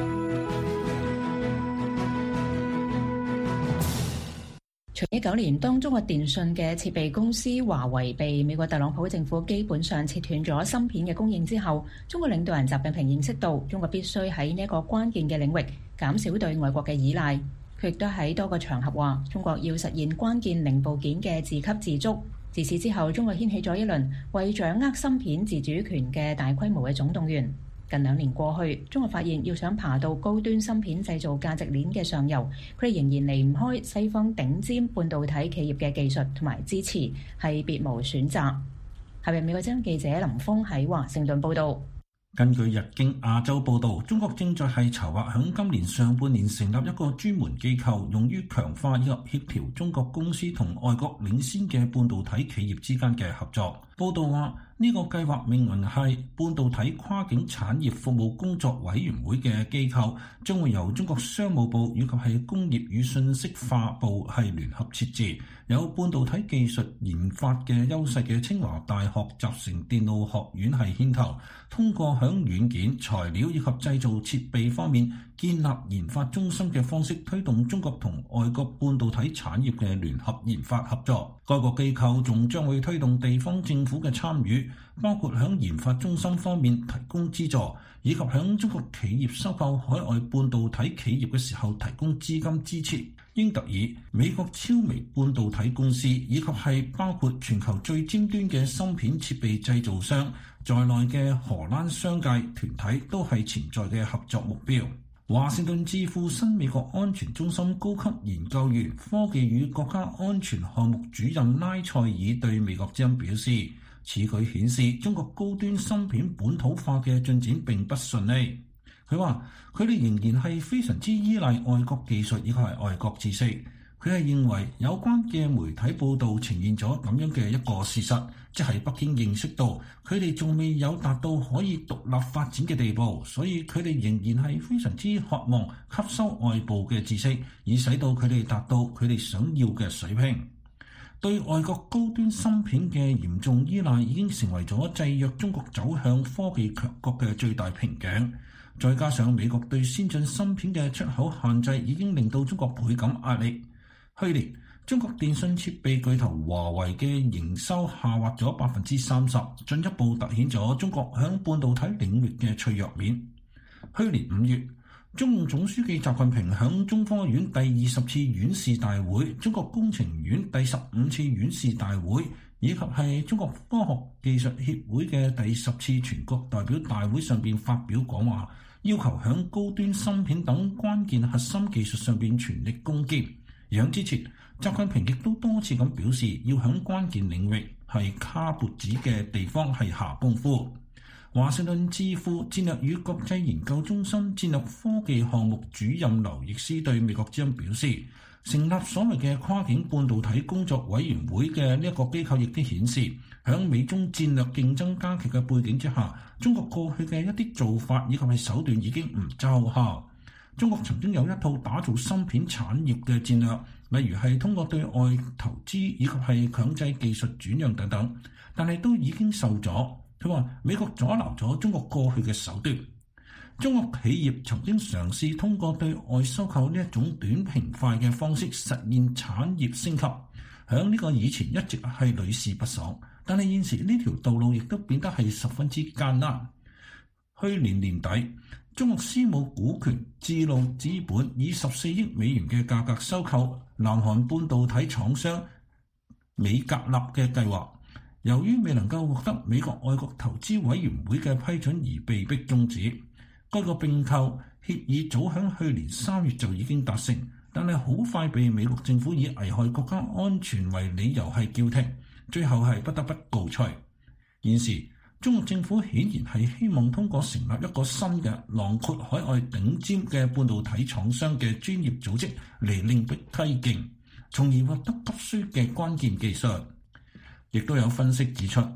從一九年，當中國電信嘅設備公司華為被美國特朗普政府基本上切斷咗芯片嘅供應之後，中國領導人習近平認識到中國必須喺呢一個關鍵嘅領域減少對外國嘅依賴。佢亦都喺多個場合話，中國要實現關鍵零部件嘅自給自足。自此之後，中國掀起咗一輪為掌握芯片自主權嘅大規模嘅總動員。近兩年過去，中國發現要想爬到高端芯片製造價值鏈嘅上游，佢哋仍然離唔開西方頂尖半導體企業嘅技術同埋支持，係別無選擇。下面美國之音記者林峰喺華盛頓報導。 根據日經亞洲報導，中國正在係籌劃響今年上半年成立一個專門機構，用於強化以及協調中國公司同外國領先嘅半導體企業之間嘅合作。報導話，呢個計劃命名係半導體跨境產業服務工作委員會嘅機構，將會由中國商務部以及係工業與信息化部係聯合設置。有半導體技術研發嘅優勢嘅清華大學集成電路學院係牽頭，通過響軟件、材料以及製造設備方面建立研發中心嘅方式，推動中國同外國半導體產業嘅聯合研發合作。該個機構仲將會推動地方政府嘅參與，包括響研發中心方面提供資助，以及響中國企業收購海外半導體企業嘅時候提供資金支持。英特爾、美國超微半導體公司以及係包括全球最尖端嘅芯片設備製造商在內嘅荷蘭商界團體都係潛在嘅合作目標。華盛頓智庫新美國安全中心高級研究員、科技與國家安全項目主任拉塞爾對美國之音表示，此舉顯示中國高端芯片本土化嘅進展並不順利。佢話：佢哋仍然係非常之依賴外國技術以及係外國知識。佢係認為有關嘅媒體報導呈現咗咁樣嘅一個事實，即係北京認識到佢哋仲未有達到可以獨立發展嘅地步，所以佢哋仍然係非常之渴望吸收外部嘅知識，以使到佢哋達到佢哋想要嘅水平。對外國高端芯片嘅嚴重依賴已經成為咗制約中國走向科技強國嘅最大瓶頸。再加上美國對先進芯片嘅出口限制，已經令到中國倍感壓力。去年，中國電信設備巨頭華為嘅營收下滑咗百分之三十，進一步凸顯咗中國響半導體領域嘅脆弱面。去年五月，中共總書記習近平響中科院第二十次院士大會、中國工程院第十五次院士大會以及係中國科學技術協會嘅第十次全國代表大會上邊發表講話，要求響高端芯片等關鍵核心技術上邊全力攻堅。而喺之前，習近平亦都多次咁表示，要響關鍵領域係卡脖子嘅地方係下功夫。華盛頓智庫戰略與國際研究中心戰略科技項目主任劉易斯對美國之音表示，成立所謂嘅跨境半導體工作委員會嘅呢一個機構亦都顯示，響美中戰略競爭加劇嘅背景之下，中國過去嘅一啲做法以及係手段已經唔奏效。中國曾經有一套打造芯片產業嘅戰略，例如係通過對外投資以及係強制技術轉讓等等，但係都已經受阻。佢話美國阻撓咗中國過去嘅手段。中國企業曾經嘗試通過對外收購呢一種短平快嘅方式實現產業升級，響呢個以前一直係屢試不爽，但係現時呢條道路亦都變得係十分之艱難。去年年底，中國私募股權智路資本以十四億美元嘅價格收購南韓半導體廠商美格納嘅計劃，由於未能夠獲得美國外國投資委員會嘅批准而被迫終止。該個併購協議早喺去年三月就已經達成，但係好快被美國政府以危害國家安全為理由係叫停，最後係不得不告吹。現時中國政府顯然係希望通過成立一個新嘅囊括海外頂尖嘅半導體廠商嘅專業組織嚟另闢蹊徑，從而獲得急需嘅關鍵技術。亦都有分析指出，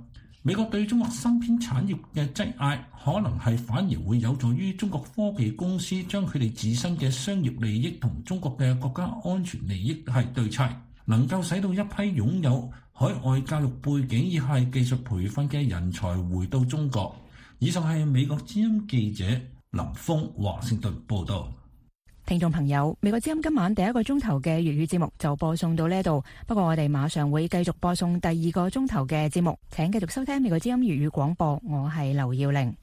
美國對中國芯片產業嘅擠壓，可能係反而會有助於中國科技公司將佢哋自身嘅商業利益同中國嘅國家安全利益係對齊，能夠使到一批擁有海外教育背景以係技術培訓嘅人才回到中國。以上係美國之音記者林峰華盛頓報道。 聽眾朋友，美國之音今晚第一個鐘頭嘅粵語節目就播送到呢度，不過我哋馬上會繼續播送第二個鐘頭嘅節目，請繼續收聽美國之音粵語廣播，我係劉耀玲。